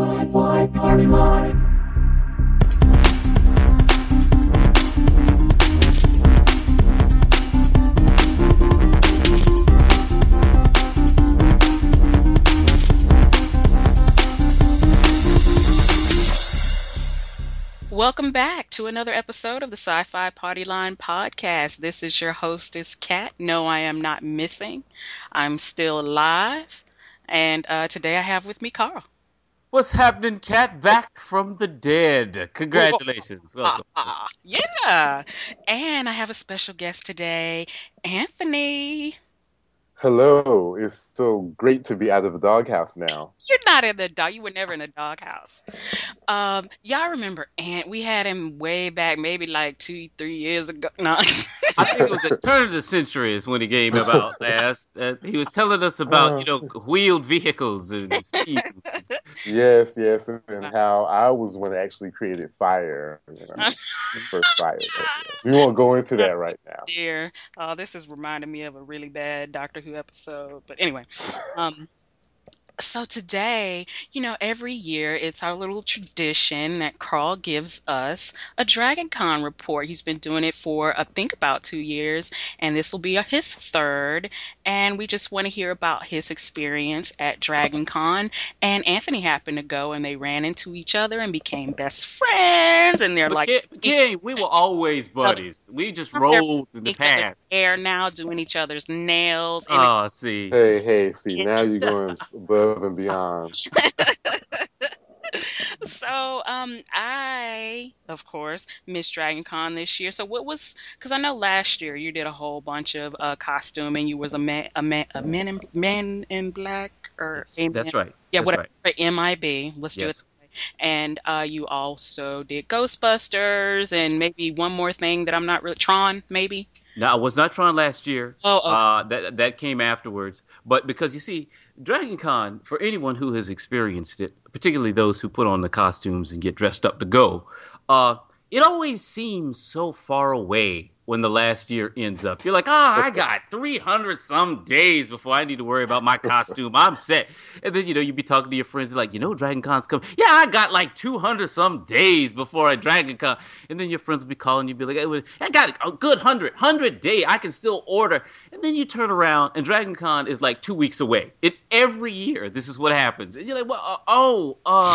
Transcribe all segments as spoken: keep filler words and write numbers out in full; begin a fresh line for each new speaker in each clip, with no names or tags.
Sci-Fi Party Line.
Welcome back to another episode of the Sci-Fi Party Line podcast. This is your hostess, Kat. No, I am not missing. I'm still alive. And uh, today I have with me Carl.
What's happening, Cat? Back from the dead. Congratulations. Welcome.
Yeah. And I have a special guest today, Anthony.
Hello, it's so great to be out of the doghouse now.
You're not in the dog. You were never in the doghouse. Um, y'all remember Ant? We had him way back, maybe like two, three years ago. No.
I think it was the turn of the century is when he came about last. Uh, he was telling us about, you know, wheeled vehicles and steam.
Yes, yes, and how I was one that actually created fire. You know, first fire. But, yeah, we won't go into that right now.
Dear, oh, this is reminding me of a really bad Doctor Who episode. But anyway, um, so today, you know, every year it's our little tradition that Carl gives us a Dragon Con report. He's been doing it for, I think, about two years, and this will be his third. And we just want to hear about his experience at Dragon Con. And Anthony happened to go, and they ran into each other and became best friends. And they're
But
like,
Ken,
each
Ken, we were always buddies. We just rolled in the
each other's
past.
hair now, doing each other's nails. And
Oh, see.
Hey, hey, see, now you're going above and beyond.
So, um, I, of course, missed Dragon Con this year. So, what was? Because I know last year you did a whole bunch of uh, costume, and you was a man, a man, a man in, man in black, or
That's,
a
that's
man-
right.
yeah,
That's
whatever.
right.
M I B. Let's do it.
Yes.
And uh, you also did Ghostbusters, and maybe one more thing that I'm not really Tron, maybe.
No, I was not trying last year.
Oh, okay.
Uh, that that came afterwards. But because you see, Dragon Con, for anyone who has experienced it, particularly those who put on the costumes and get dressed up to go, uh, it always seems so far away when the last year ends up. You're like, ah, I got three hundred some days before I need to worry about my costume. I'm set. And then, you know, you'd be talking to your friends, like, you know, Dragon Con's coming. Yeah, I got like two hundred some days before a Dragon Con. And then your friends will be calling you, be like, I got a good one hundred, one hundred day. I can still order. And then you turn around and Dragon Con is like two weeks away. It every year, this is what happens. And you're like, well, uh, oh, uh,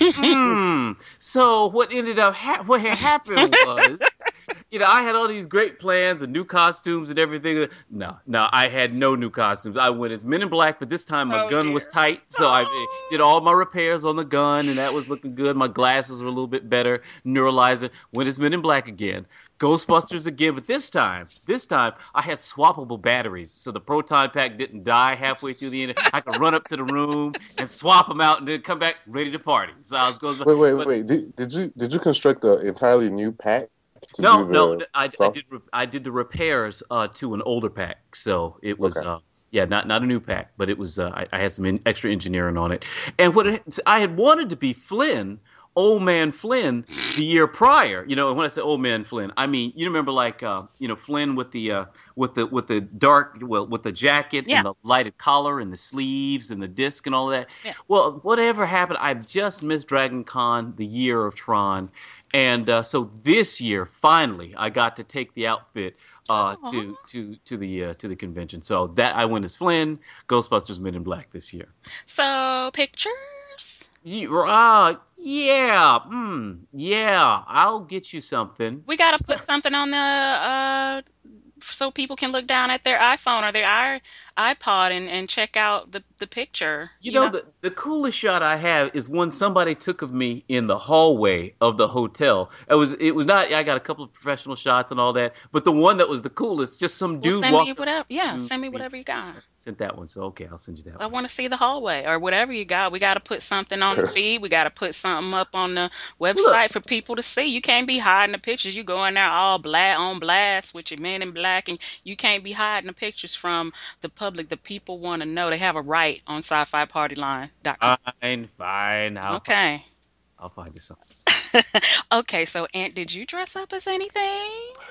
hmm. So what ended up, ha- what had happened was, you know, I had all these great plans and new costumes and everything. No, no, I had no new costumes. I went as Men in Black, but this time my
Oh,
gun
dear.
was tight. So I did all my repairs on the gun, and that was looking good. My glasses were a little bit better. Neuralizer. Went as Men in Black again. Ghostbusters again, but this time, this time, I had swappable batteries. So the proton pack didn't die halfway through the end. I could run up to the room and swap them out and then come back ready to party. So I was going.
Wait, wait,
but-
wait. Did, did you did you construct an entirely new pack? to
No,
do
no,
the
I, I
soft-
did. re- I did the repairs uh, to an older pack, so it was,
Okay.
uh, yeah, not not a new pack, but it was. Uh, I, I had some in, extra engineering on it, and what it, I had wanted to be Flynn, Old Man Flynn, the year prior. You know, and when I say Old Man Flynn, I mean you remember like uh, you know Flynn with the uh, with the with the dark well with the jacket
Yeah.
and the lighted collar and the sleeves and the disc and all that.
Yeah.
Well, whatever happened, I just missed Dragon Con, the year of Tron. And uh, so this year, finally, I got to take the outfit uh, to to to the uh, to the convention. So that I went as Flynn, Ghostbusters Men in Black this year.
So pictures.
You, uh, yeah, mm, yeah, I'll get you something.
We got to put something on the uh so people can look down at their iPhone or their i iPod and, and check out the, the picture.
You know, the, the coolest shot I have is one somebody took of me in the hallway of the hotel. It was it was not I got a couple of professional shots and all that, but the one that was the coolest, just some
Well,
dude
send
walked
me whatever. Yeah,
Mm,
send me
me.
whatever you got.
sent that one. So okay, I'll send you that
I
one.
want to see the hallway or whatever you got. We got to put something on the feed. We got to put something up on the website for people to see. You can't be hiding the pictures. You go in there all black on blast with your men in black, and you can't be hiding the pictures from the public. The people want to know. They have a right on sci fi party line dot com.
Fine, fine. I'll,
Okay.
I'll find you something.
Okay, so Aunt, did you dress up as anything?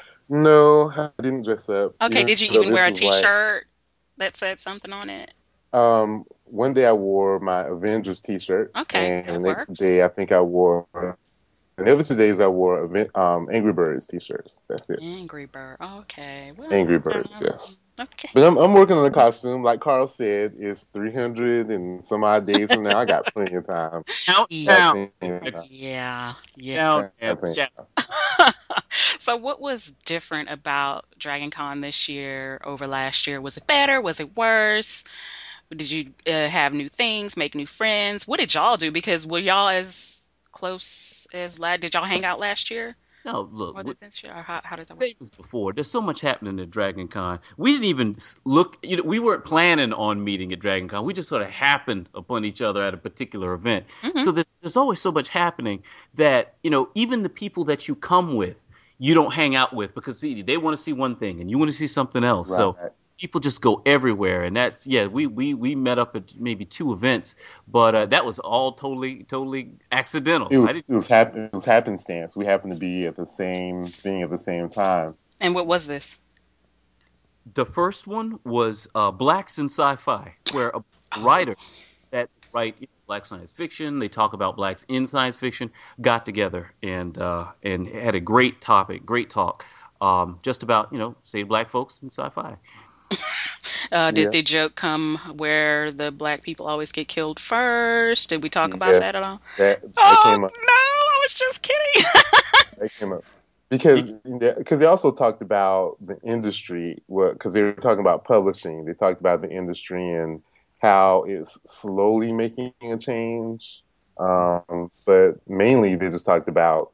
No, I didn't dress up.
Okay,
Even
did you
though
even
this
wear a
was like-
t-shirt that said something on it?
Um, one day I wore my Avengers T-shirt,
Okay,
and the
that
next
works.
day I think I wore. And the other two days I wore event, um, Angry Birds T-shirts. That's it.
Angry Bird. Okay. Well,
Angry
I
Birds,
don't know.
yes.
Okay.
But I'm I'm working on a costume. Like Carl said, it's three hundred and some odd days from now. I got plenty of time. Got
Countdown.
plenty of time.
Yeah. Yeah.
Down
Got plenty
and
of time.
So what was different about Dragon Con this year over last year? Was it better? Was it worse? Did you uh, have new things, make new friends? What did y'all do? Because were y'all as close as last? Did y'all hang out last year
No, look,
more
we-
than this year? Or how, how did that work?
same as before. There's so much happening at Dragon Con. We didn't even s- look, you know, we weren't planning on meeting at Dragon Con. We just sort of happened upon each other at a particular event.
Mhm.
So there's, there's always so much happening that, you know, even the people that you come with, you don't hang out with because see, they want to see one thing and you want to see something else. So
Right.
people just go everywhere. And that's, yeah, we, we, we met up at maybe two events, but uh, that was all totally, totally accidental.
It
I
was
didn't,
it was happen it was happenstance. We happened to be at the same thing at the same time.
And what was this?
The first one was uh, Blacks in Sci-Fi, where a writer that write you know, black science fiction, they talk about blacks in science fiction, got together and uh, and had a great topic, great talk, um, just about you know say black folks in sci-fi.
Uh, did
Yeah.
the joke come where the black people always get killed first? Did we talk about
Yes,
that at all?
that that
Oh
came
no,
up.
I was just kidding.
That came up because because they also talked about the industry. What because they were talking about publishing. They talked about the industry and how it's slowly making a change. Um, but mainly they just talked about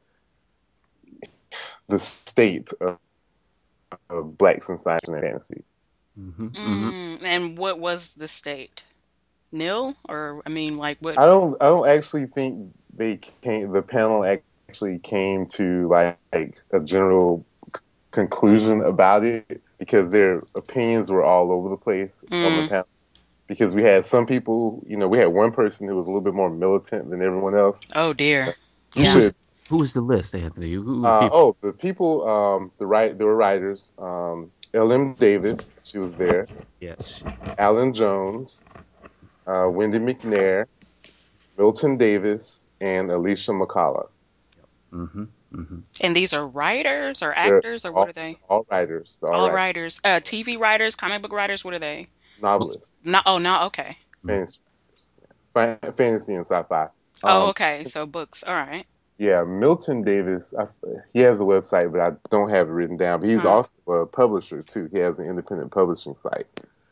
the state of, of blacks in science and fantasy.
Mm-hmm, mm-hmm.
Mm, and what was the state? Nil? Or, I mean, like, what?
I don't I don't actually think they came. The panel actually came to like, like a general c- conclusion about it because their opinions were all over the place on the
Mm.
panel. Because we had some people, you know, we had one person who was a little bit more militant than everyone else.
Oh, dear.
Who
Yeah.
was who was the list, Anthony? Who, who were
Uh,
people?
oh, the people, um, the right, there were writers. Um, L M. Davis, she was there.
Yes.
Alan Jones, uh, Wendy McNair, Milton Davis, and Alicia McCullough.
Mm-hmm. Mm-hmm.
And these are writers or
They're
actors, or
all,
what are they?
all writers. They're all
All
writers.
writers. Uh, T V writers, comic book writers, what are they?
Novelists.
No, oh, no, okay.
Fantasy, Fa- fantasy and sci-fi.
Oh,
Um,
okay. So books. All right.
Yeah, Milton Davis. I, he has a website, but I don't have it written down. But he's
Huh.
also a publisher too. He has an independent publishing site.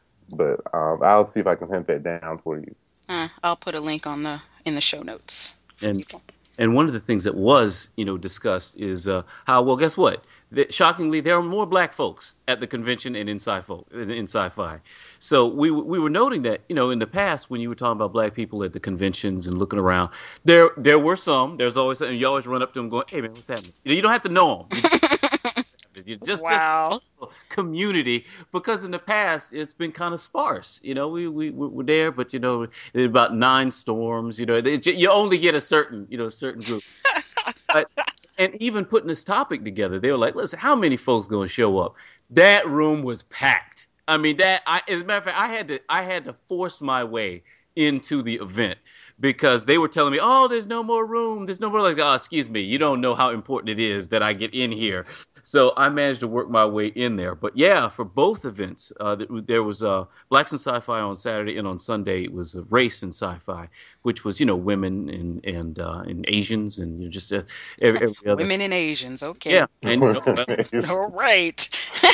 But um, I'll see if I can hunt that down for you.
Uh, I'll put a link on the in the show notes for
And
people.
and one of the things that was you know discussed is uh, how well guess what. That, shockingly, there are more black folks at the convention and in sci-fi. In sci-fi, so we we were noting that you know in the past when you were talking about black people at the conventions and looking around, there there were some. There's always and you always run up to them going, "Hey man, what's happening?" You know, you don't have to know them. You just, you just
Wow.
just community because in the past it's been kind of sparse. You know, we we we were there, but you know, there's about nine storms. You know, it, you only get a certain you know certain group. But, and even putting this topic together, they were like, listen, how many folks going to show up? That room was packed. I mean, that I, as a matter of fact, I had to I had to force my way into the event because they were telling me, oh, there's no more room. There's no more like, oh, excuse me. You don't know how important it is that I get in here. So I managed to work my way in there. But yeah, for both events, uh, there was uh, Blacks in Sci-Fi on Saturday, and on Sunday it was uh, Race in Sci-Fi, which was you know women and and uh, and Asians and you know, just uh, every, every other.
Women and Asians. Okay.
Yeah, and you know, well,
All right.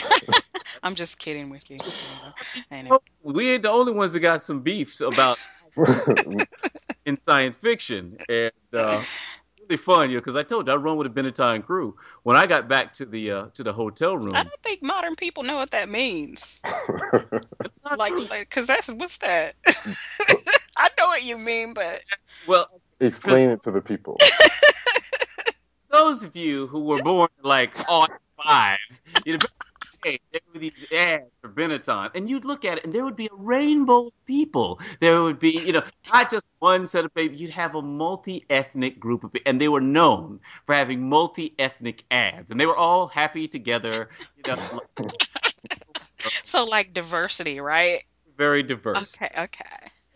I'm just kidding with you. Anyway.
Oh, we ain't the only ones that got some beefs about in science fiction, and uh, really fun, you know, because I told you I run with a Benetton crew. When I got back to the uh, to the hotel room,
I don't think modern people know what that means. Like, because that's what's that? I know what you mean, but
well,
Explain it to the people.
those of you who were born like on five, you know, hey, there were these ads for Benetton, and you'd look at it, and there would be a rainbow of people. There would be, you know, not just one set of people. You'd have a multi-ethnic group of people, and they were known for having multi-ethnic ads, and they were all happy together. You know,
so like diversity, right?
very diverse.
Okay, okay.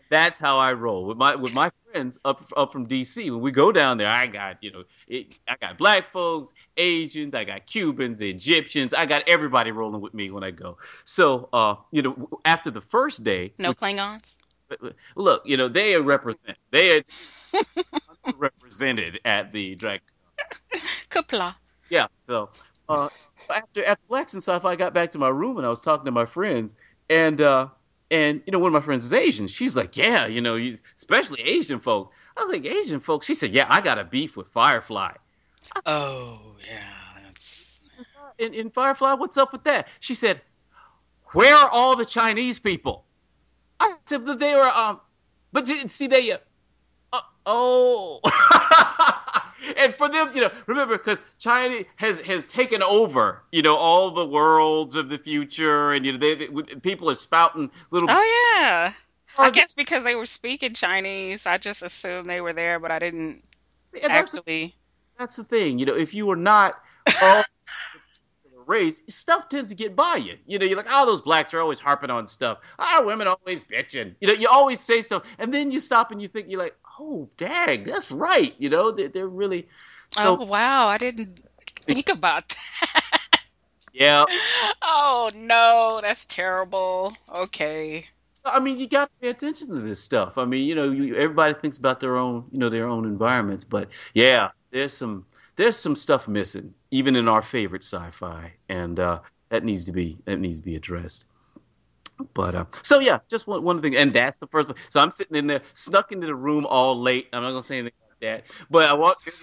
That's how I roll with my with my friends up up from D C. When we go down there, I got you know, it, I got black folks, Asians, I got Cubans, Egyptians, I got everybody rolling with me when I go. So, uh, you know, after the first day,
No
which,
Klingons?
look, you know, they are represent, they are represented at the drag.
Kapla.
Yeah. So, uh, after after Lex and stuff, I got back to my room and I was talking to my friends, and uh, and you know, one of my friends is Asian. She's like, yeah, you know, you, especially Asian folk. I was like, Asian folk. She said, yeah, I got a beef with Firefly.
Oh, yeah. That's
In, in Firefly, what's up with that? She said, where are all the Chinese people? I said that they were um, but see they uh, uh, oh. And for them, you know, remember because China has has taken over, you know, all the worlds of the future, and you know, they, they people are spouting little.
Oh yeah. I guess because they were speaking Chinese, I just assumed they were there, but I didn't
And that's the,
actually.
that's the thing, you know, if you were not all the race, stuff tends to get by you. You know, you're like, oh, those blacks are always harping on stuff. Our women always bitching. You know, you always say stuff, and then you stop and you think, you're like, oh, dang, that's right. You know, they're, they're really. So,
Oh wow, I didn't think about that.
yeah.
Oh no, that's terrible. Okay.
I mean, you got to pay attention to this stuff. I mean, you know, you, everybody thinks about their own, you know, their own environments, but yeah, there's some there's some stuff missing, even in our favorite sci-fi, and uh, that needs to be that needs to be addressed. But uh, so yeah, just one one thing, and that's the first one. So I'm sitting in there, snuck into the room all late. I'm not gonna say anything like that, but I walked in.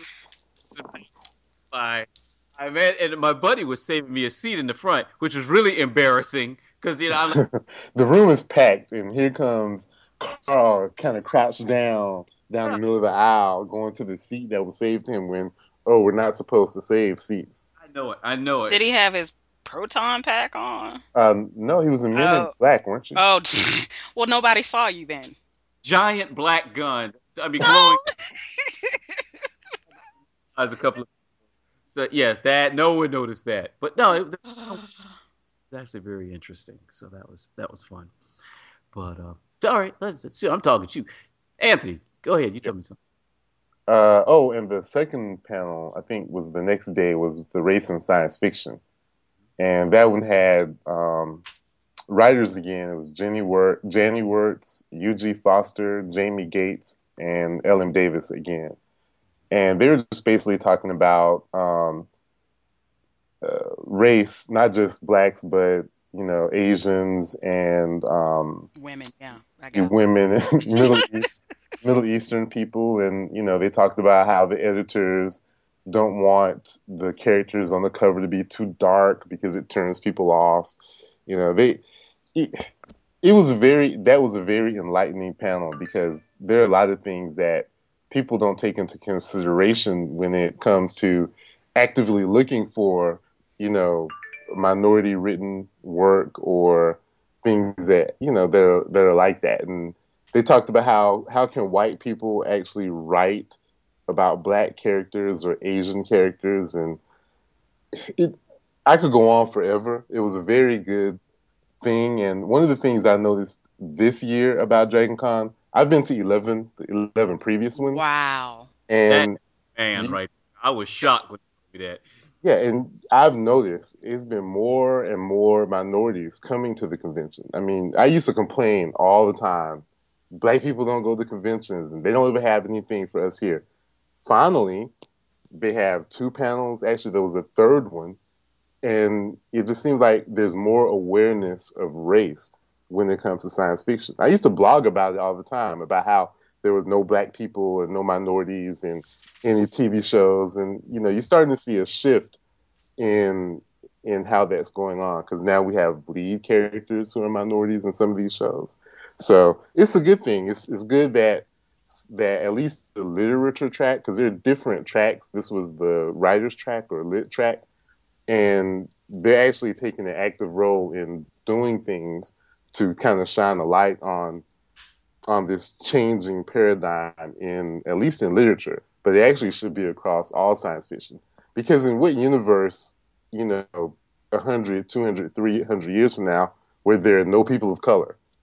I I met, and my buddy was saving me a seat in the front, which was really embarrassing because you know I'm like,
The room is packed, and here comes Carl, kind of crouched down down the middle of the aisle, going to the seat that was saved him. When oh, we're not supposed to save seats.
I know it, I know it.
Did he have his proton pack on?
Um, no, he was a Men in
Oh.
Black, weren't you?
Oh, well, nobody saw you then.
Giant black gun. I mean, glowing as a couple of. So yes, that no one noticed that, but no, it, it was actually very interesting. So that was that was fun. But uh, all right, let's, let's see. I'm talking to you, Anthony. Go ahead. You tell me something.
Uh, oh, and the second panel, I think, was the next day, was the race in science fiction, and that one had um, writers again. It was Jenny Wert, Janny Wirtz, U G Foster, Jamie Gates, and L M Davis again. And they were just basically talking about um, uh, race, not just blacks, but you know, Asians and um,
Women, yeah. I got
women, Middle East, Middle Eastern people, and you know, they talked about how the editors don't want the characters on the cover to be too dark because it turns people off. You know, they it, it was a very that was a very enlightening panel because there are a lot of things that people don't take into consideration when it comes to actively looking for, you know, minority written work or things that, you know, that are, that are like that. And they talked about how, how can white people actually write about black characters or Asian characters. And it, I could go on forever. It was a very good thing. And one of the things I noticed this year about Dragon Con, I've been to eleven, the eleven previous ones.
Wow.
And
Man, right. I was shocked when you told me that.
yeah, and I've noticed it's been more and more minorities coming to the convention. I mean, I used to complain all the time. Black people don't go to conventions and they don't even have anything for us here. Finally, they have two panels. Actually, there was a third one. And it just seems like there's more awareness of race when it comes to science fiction. I used to blog about it all the time, about how there was no black people or no minorities in any T V shows. And, you know, you're starting to see a shift in in how that's going on because now we have lead characters who are minorities in some of these shows. So it's a good thing. It's it's good that that at least the literature track, because there are different tracks. This was the writer's track or lit track. And they're actually taking an active role in doing things to kind of shine a light on on this changing paradigm in at least in literature, but it actually should be across all science fiction. Because in what universe, you know, one hundred, two hundred, three hundred years from now, where there are no people of color?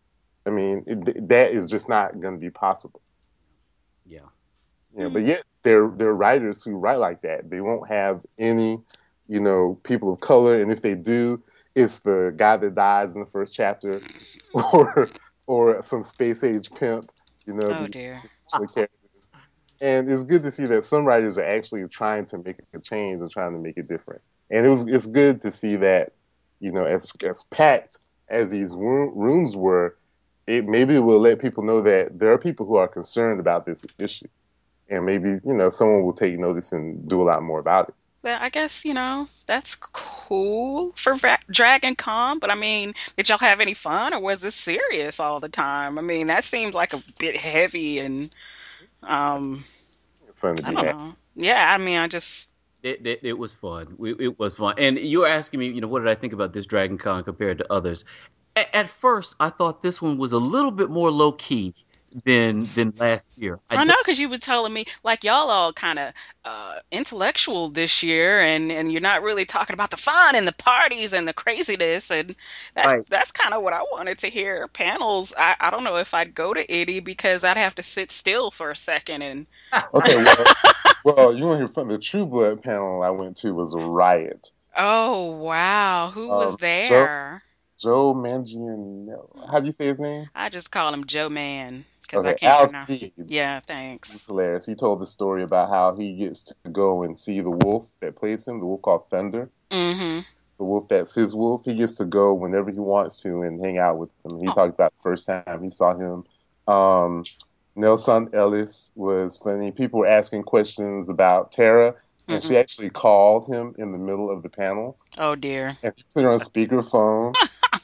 I mean, it, that is just not going to be possible.
Yeah.
Yeah, but yet there there are writers who write like that. They won't have any, you know, people of color, and if they do, it's the guy that dies in the first chapter, or or some space age pimp. You know,
Oh
the
dear.
the characters. And it's good to see that some writers are actually trying to make a change and trying to make it different. And it was it's good to see that, you know, as as packed as these roo- rooms were, it maybe it will let people know that there are people who are concerned about this issue, and maybe you know someone will take notice and do a lot more about it.
Well, I guess, you know, that's cool for Va- Dragon Con, but I mean, did y'all have any fun or was this serious all the time? I mean, that seems like a bit heavy and um
It's fun to
I
be
don't
had.
know. Yeah, I mean, I just
It, it, it was fun. We, it was fun. And you were asking me, you know, what did I think about this Dragon Con compared to others? A- at first, I thought this one was a little bit more low key than than last year. I
I know
don't
because you were telling me like y'all all kind of uh, intellectual this year, and and you're not really talking about the fun and the parties and the craziness, and that's
like
that's kind of what I wanted to hear. Panels, I I don't know if I'd go to any because I'd have to sit still for a second and
Okay, well, well, you want to hear from the True Blood panel I went to was a riot.
oh wow, who was
Um, Joe
there?
Joe Manganiello. How do you say his name?
I just call him Joe Man because I
Okay,
can't pronounce.
Alcide.
Yeah,
He was
thanks.
hilarious. He told the story about how he gets to go and see the wolf that plays him, the wolf called Thunder.
Mm-hmm.
The wolf that's his wolf. He gets to go whenever he wants to and hang out with him. He talked about the first time he saw him. Um, Nelson Ellis was funny. People were asking questions about Tara, and
Mm-mm.
she actually called him in the middle of the panel,
Oh dear.
and she put her on speakerphone.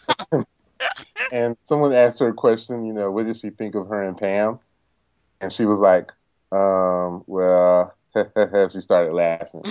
And someone asked her a question, you know, what did she think of her and Pam? And she was like, um, well, she started laughing.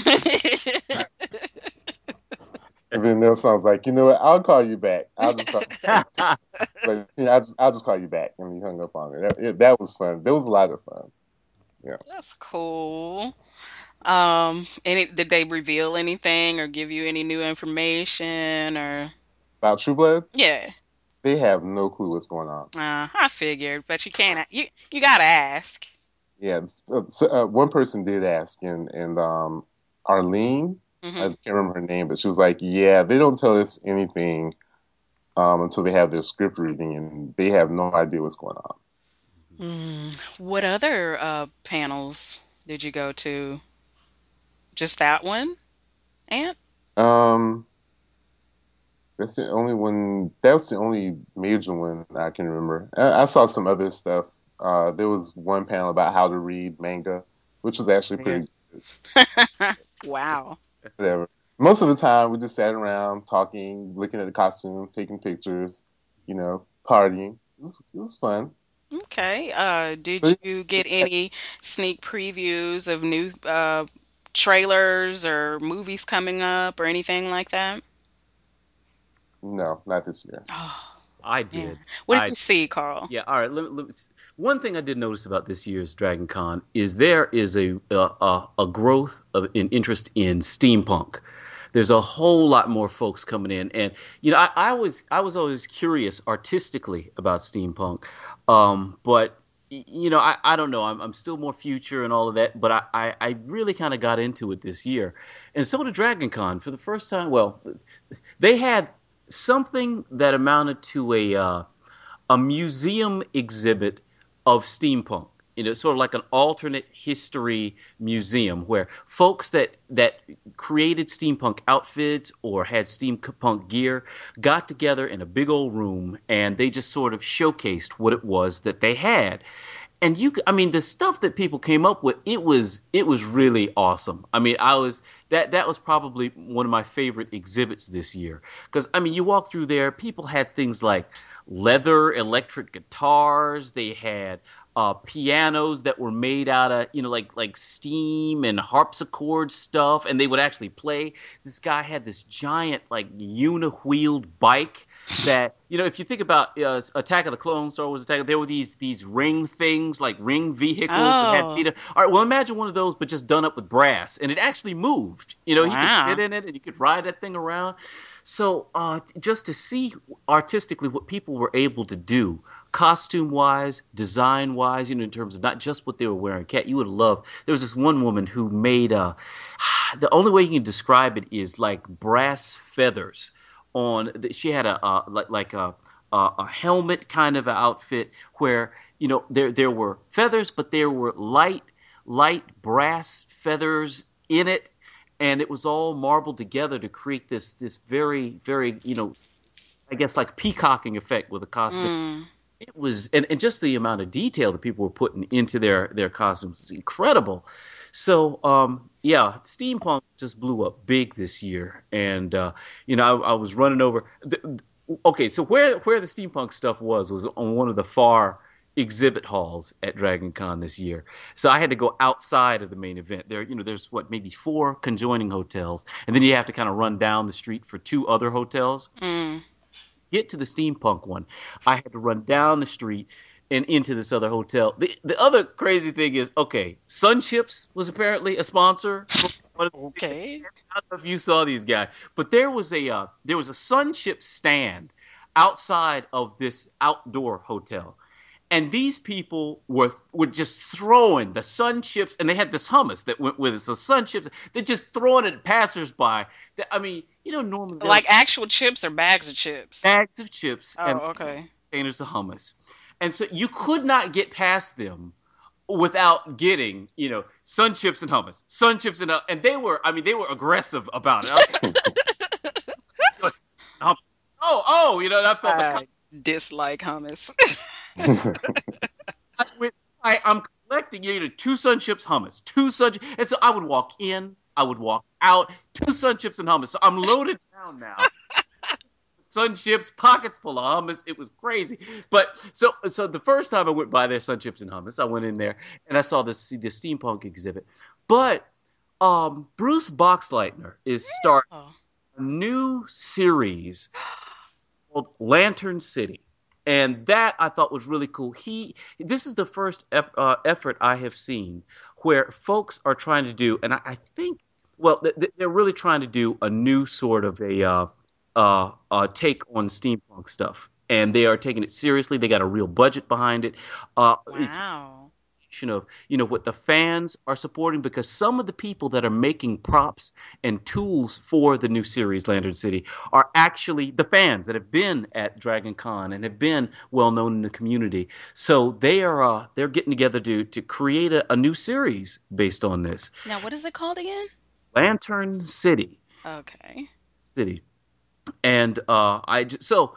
And then Nelson was like, you know what? I'll call you back. I'll just call, like, you know, I'll just, I'll just call you back. And he hung up on her. That, it, that was fun. That was a lot of fun. Yeah.
That's cool. Um, any did they reveal anything or give you any new information or
About True Blood,
yeah.
they have no clue what's going on.
Uh, I figured, but you can't you you gotta ask.
Yeah. Uh, so, uh, one person did ask, and, and um, Arlene, I
Hmm.
can't remember her name, but she was like, yeah, they don't tell us anything um, until they have their script reading, and they have no idea what's going on.
Mm. What other uh panels did you go to? Just that one, Aunt?
Um, that's the only one. That's the only major one I can remember. I, I saw some other stuff. Uh, there was one panel about how to read manga, which was actually
Yeah.
pretty good.
Wow.
Whatever. Most of the time, we just sat around talking, looking at the costumes, taking pictures, you know, partying. It was it was fun.
Okay. Uh, did
But
you get any sneak previews of new uh trailers or movies coming up or anything like that?
no, not this year.
Oh,
I
man.
did.
What did
I
you see, Carl?
Yeah, all right. Let, me- let me, s- one thing I did notice about this year's Dragon Con is there is a a, a, a growth of in interest in steampunk. There's a whole lot more folks coming in, and you know, I, I was I was always curious artistically about steampunk, um, but y- you know, I, I don't know. I'm I'm still more future and all of that, but I I, I really kind of got into it this year, and so did Dragon Con for the first time. Well, they had something that amounted to a uh, a museum exhibit of steampunk. You know, sort of like an alternate history museum where folks that that created steampunk outfits or had steampunk gear got together in a big old room and they just sort of showcased what it was that they had. And you, I mean, the stuff that people came up with, it was it was really awesome. I mean, I was that that was probably one of my favorite exhibits this year because I mean, you walk through there, people had things like leather electric guitars, they had uh, pianos that were made out of you know like like steam and harpsichord stuff, and they would actually play. This guy had this giant like uni-wheeled bike that you know if you think about uh, Attack of the Clones, Star Wars Attack, there were these these ring things like ring vehicles that had
Oh,
feet. All right, well imagine one of those but just done up with brass, and it actually moved. You know, he could sit
wow.
in it and you could ride that thing around. So uh, just to see artistically what people were able to do costume wise, design wise, you know, in terms of not just what they were wearing. Kat, you would love. There was this one woman who made a. The only way you can describe it is like brass feathers on. She had a uh, like like a, a a helmet kind of outfit where you know there there were feathers, but there were light light brass feathers in it, and it was all marbled together to create this this very very you know I guess like peacocking effect with a costume.
Mm.
It was, and, and just the amount of detail that people were putting into their their costumes is incredible. So, um, yeah, steampunk just blew up big this year, and uh, you know, I, I was running over. The, okay, so where where the steampunk stuff was was on one of the far exhibit halls at Dragon Con this year. So I had to go outside of the main event. There, you know, there's what maybe four conjoining hotels, and then you have to kind of run down the street for two other hotels.
Mm.
Get to the steampunk one, I had to run down the street and into this other hotel. The the other crazy thing is, okay, Sun Chips was apparently a sponsor.
Okay.
I don't know if you saw these guys, but there was a uh, there was a Sun Chips stand outside of this outdoor hotel. And these people were were just throwing the Sun Chips, and they had this hummus that went with it. So Sun Chips, they're just throwing it at passersby. I mean, you know, normally
Like actual chips or bags of chips?
bags of chips
Oh,
and
okay.
containers of hummus, and so you could not get past them without getting, you know, Sun Chips and hummus, Sun Chips and uh, and they were, I mean, they were aggressive about it. I was like, oh, oh, you know, I felt
I
the
dislike hummus.
I, went, I, I'm collecting you know, two Sun Chips hummus, two Sun, and so I would walk in, I would walk out, two Sun Chips and hummus. So I'm loaded down now. Sun Chips, pockets full of hummus. It was crazy. But so so the first time I went by their Sun Chips and hummus, I went in there and I saw this the steampunk exhibit. But um, Bruce Boxleitner is starting
Oh.
a new series called Lantern City. And that I thought was really cool. He, this is the first ep, uh, effort I have seen where folks are trying to do, and I, I think, well, th- they're really trying to do a new sort of a uh, uh, uh, take on steampunk stuff, and they are taking it seriously. They got a real budget behind it. Uh, it's
Wow.
of you know what the fans are supporting, because some of the people that are making props and tools for the new series Lantern City are actually the fans that have been at Dragon Con and have been well known in the community. So they are uh, they're getting together to to create a, a new series based on this
Now, what is it called again?
Lantern City
Okay.
City, and uh, I j- so.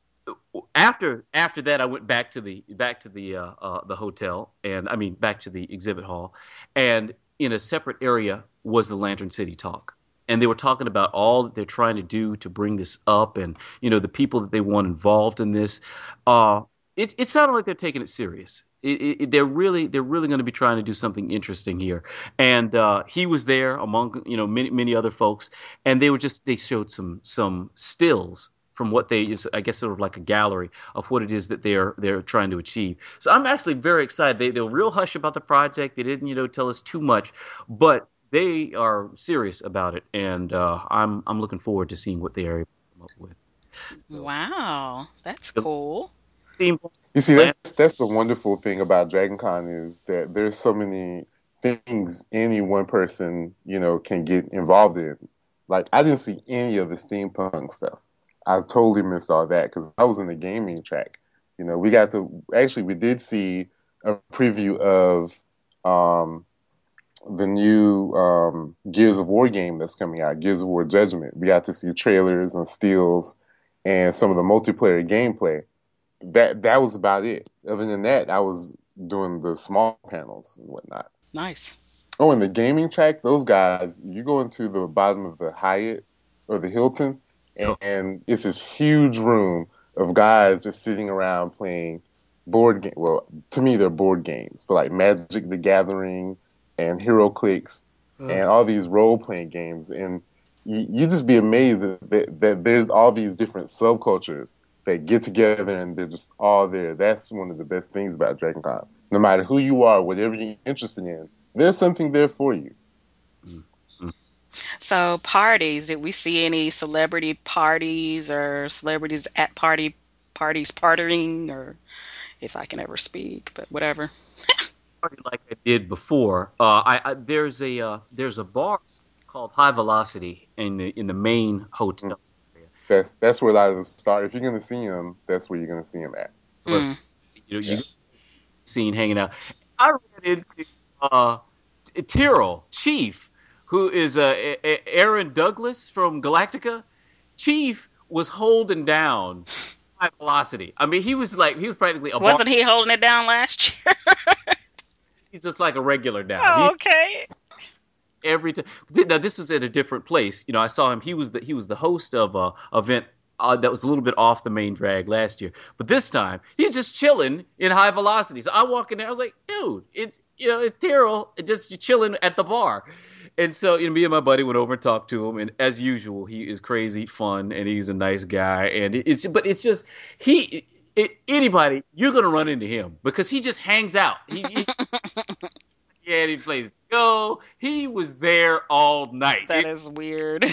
After after that, I went back to the back to the uh, uh, the hotel, and I mean back to the exhibit hall, and in a separate area was the Lantern City talk, and they were talking about all that they're trying to do to bring this up, and you know the people that they want involved in this. Uh, it it sounded like they're taking it serious. It, it, they're really they're really going to be trying to do something interesting here, and uh, he was there among you know many many other folks, and they were just they showed some some stills from what they is, I guess, sort of like a gallery of what it is that they're they're trying to achieve. So I'm actually very excited. They they were real hush about the project. They didn't you know tell us too much, but they are serious about it, and uh, I'm I'm looking forward to seeing what they are able to come up with. So,
Wow. That's cool.
steampunk,
You see,
Lan-
that's that's the wonderful thing about Dragon Con is that there's so many things any one person, you know, can get involved in. Like I didn't see any of the steampunk stuff. I totally missed all that because I was in the gaming track. You know, we got to actually we did see a preview of um, the new um, Gears of War game that's coming out, Gears of War Judgment. We got to see trailers and stills and some of the multiplayer gameplay. That that was about it. Other than that, I was doing the small panels and whatnot.
Nice.
Oh, and the gaming track, those guys, you go into the bottom of the Hyatt or the Hilton,
So-
and it's this huge room of guys just sitting around playing board game. Well, to me, they're board games, but like Magic the Gathering and Hero Clicks and all these role playing games. And you, you just be amazed that, that there's all these different subcultures that get together and they're just all there. That's one of the best things about Dragon Con. No matter who you are, whatever you're interested in, there's something there for you.
So parties, did we see any celebrity parties or celebrities at party parties partying or if I can ever speak, but whatever.
Party like I did before. Uh, I, I there's a uh, there's a bar called High Velocity in the in the main hotel area.
That's that's where a lot of the start. If you're gonna see him, that's where you're gonna see him at.
But
Mm.
you know,
Yeah.
you seen hanging out. I ran into uh, T- Tyrrell Chief, who is uh, A- A- Aaron Douglas from Galactica. Chief was holding down High Velocity. I mean, he was like he was practically a bar.
Wasn't he holding it down last year?
He's just like a regular now.
Oh,
He,
okay.
every time. Now this was at a different place. You know, I saw him. He was the he was the host of a event uh, that was a little bit off the main drag last year. But this time, he's just chilling in High Velocity. So I walk in there. I was like, dude, it's you know, it's Tyrrell, just chilling at the bar. And so, you know, me and my buddy went over and talked to him. And as usual, he is crazy fun and he's a nice guy. And it's but it's just he. It, anybody, you're gonna run into him because he just hangs out. He, he yeah, he plays go. He was there all night.
That
It-
is weird.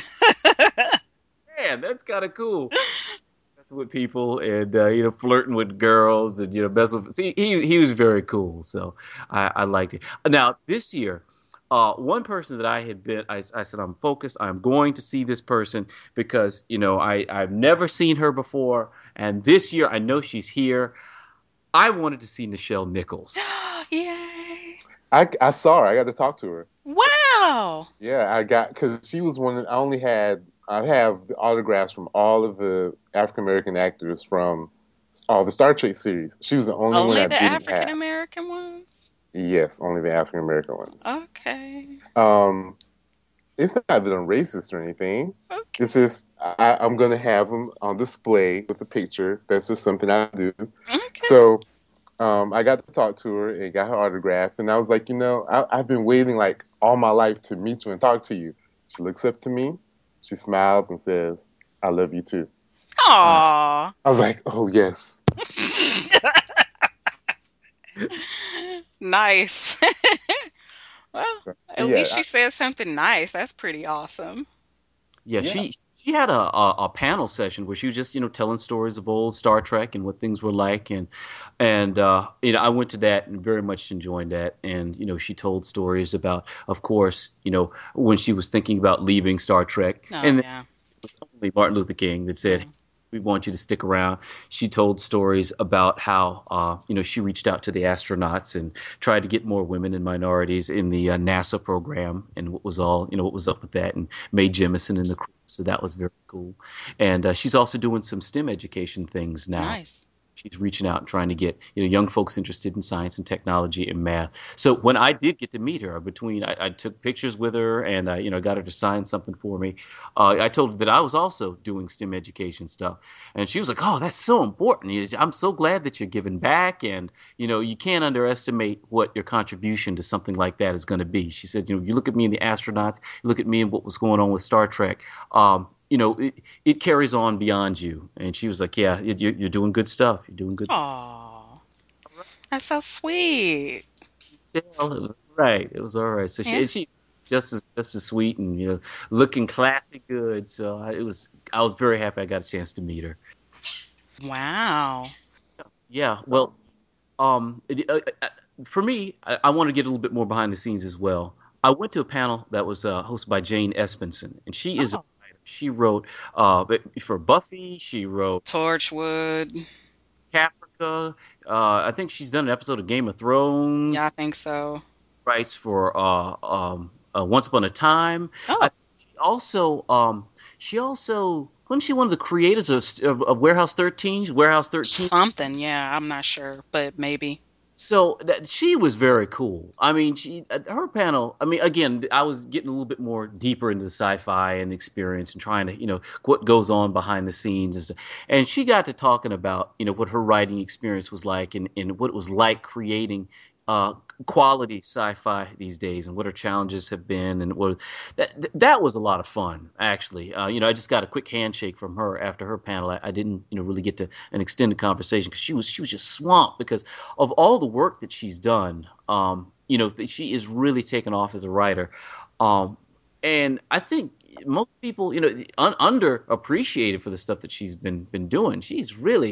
man, that's kind of cool. That's with people and uh, you know flirting with girls and you know messing with. See, he he was very cool, so I, I liked it. Now this year, uh, one person that I had been, I, I said I'm focused. I'm going to see this person because you know I I've never seen her before, and this year I know she's here. I wanted to see Nichelle Nichols.
Yay.
I, I saw her. I got to talk to her.
Wow.
Yeah, I got because she was one. I only had I have the autographs from all of the African American actors from all the Star Trek series. She was the only, one
Only
I
the
didn't
African
have.
American ones?
Yes, only the African American ones.
Okay.
Um, it's not that I'm racist or anything.
Okay.
It's just I, I'm gonna have them on display with a picture. That's just something I do.
Okay.
So um, I got to talk to her and got her autograph, and I was like, you know, I, I've been waiting like all my life to meet you and talk to you. She looks up to me, she smiles and says, "I love you too."
Aw.
I was like, oh yes.
Nice. Well, at
Yeah,
least she
I-
said something nice. That's pretty awesome.
Yeah,
Yeah.
she she had a, a a panel session where she was just you know telling stories of old Star Trek and what things were like, and and uh, you know I went to that and very much enjoyed that, and you know she told stories about, of course, you know when she was thinking about leaving Star Trek,
Oh,
and
yeah.
only Martin Luther King that said, "We want you to stick around." She told stories about how, uh, you know, she reached out to the astronauts and tried to get more women and minorities in the uh, NASA program, and what was all, you know, what was up with that, and Mae Jemison in the crew. So that was very cool. And uh, she's also doing some STEM education things now.
Nice.
She's reaching out and trying to get you know young folks interested in science and technology and math. So when I did get to meet her, between I, I took pictures with her and I you know got her to sign something for me. Uh, I told her that I was also doing STEM education stuff, and she was like, "Oh, that's so important. You- I'm so glad that you're giving back, and you know you can't underestimate what your contribution to something like that is going to be." She said, "You know, you look at me and the astronauts, you look at me and what was going on with Star Trek." Um, you know, it, it carries on beyond you. And she was like, yeah, you, you- you're doing good stuff. You're doing good.
Aw. That's so sweet.
It was all right. It was all right. So she,
Yeah.
and she just as just as sweet and you know looking classy good. So I, it was. I was very happy I got a chance to meet her.
Wow.
Yeah. Well, um, it, uh, uh, for me, I, I want to get a little bit more behind the scenes as well. I went to a panel that was uh, hosted by Jane Espenson, and she is. A
Oh.
writer. She wrote uh, for Buffy. She wrote
Torchwood.
Caprica. Uh, I think she's done an episode of Game of Thrones.
Yeah, I think so.
Writes for uh, um, uh, Once Upon a Time.
Oh.
I, she also, um, she also wasn't she one of the creators of, of, of Warehouse thirteen? Warehouse thirteen.
Something, yeah. I'm not sure, but maybe.
So that, she was very cool. I mean, she uh, her panel. I mean, again, I was getting a little bit more deeper into sci-fi and experience and trying to, you know, what goes on behind the scenes and stuff. And she got to talking about, you know, what her writing experience was like and, and what it was like creating uh, quality sci-fi these days and what her challenges have been and what that that was a lot of fun actually. Uh, you know, I just got a quick handshake from her after her panel. I, I didn't, you know, really get to an extended conversation because she was she was just swamped because of all the work that she's done. Um, you know, that she is really taken off as a writer, um, and I think most people, you know, un- underappreciated for the stuff that she's been been doing. She's really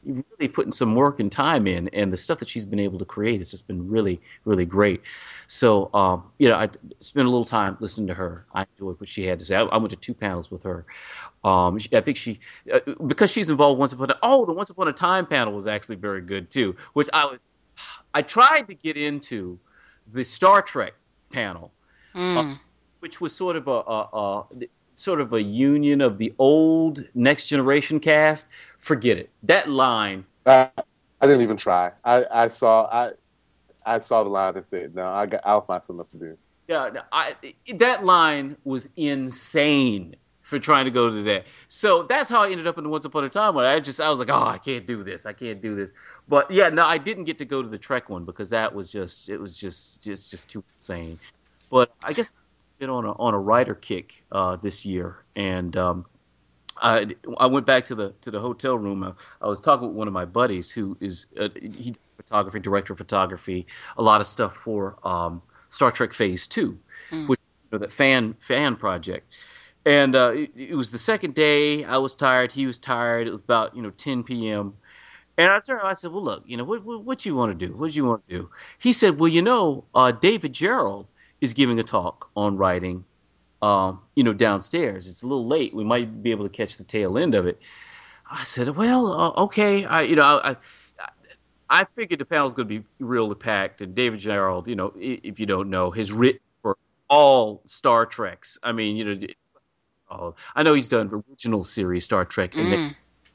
really putting some work and time in, and the stuff that she's been able to create has just been really, really great. So, um, you know, I spent a little time listening to her. I enjoyed what she had to say. I, I went to two panels with her. Um, she, I think she, uh, because she's involved once upon a, oh, the Once Upon a Time panel was actually very good too, which I was, I tried to get into the Star Trek panel,
Mm.
uh, which was sort of a, a, a sort of a union of the old Next Generation cast. Forget it. That line.
I, I didn't even try. I, I saw I I saw the line and said, no, I got I'll find something else to do.
Yeah, I, that line was insane for trying to go to that. So that's how I ended up in the Once Upon a Time one. I just I was like, oh, I can't do this. I can't do this. But yeah, no, I didn't get to go to the Trek one because that was just it was just just just too insane. But I guess I've been on a on a writer kick uh, this year, and um, I I went back to the to the hotel room. I, I was talking with one of my buddies who is uh, he photography director of photography, a lot of stuff for um, Star Trek Phase Two,
Mm.
which you know, that fan fan project. And uh, it, it was the second day. I was tired. He was tired. It was about you know ten p.m. And I turned. I said, "Well, look, you know what? What, what you want to do? What do you want to do?" He said, "Well, you know, uh, David Gerald is giving a talk on writing, um, you know, downstairs. It's a little late. We might be able to catch the tail end of it." I said, "Well, uh, okay. I, you know, I, I, I figured the panel's going to be really packed." And David Gerald, you know, if you don't know, has written for all Star Treks. I mean, you know, all, I know he's done original series Star Trek, and
Mm.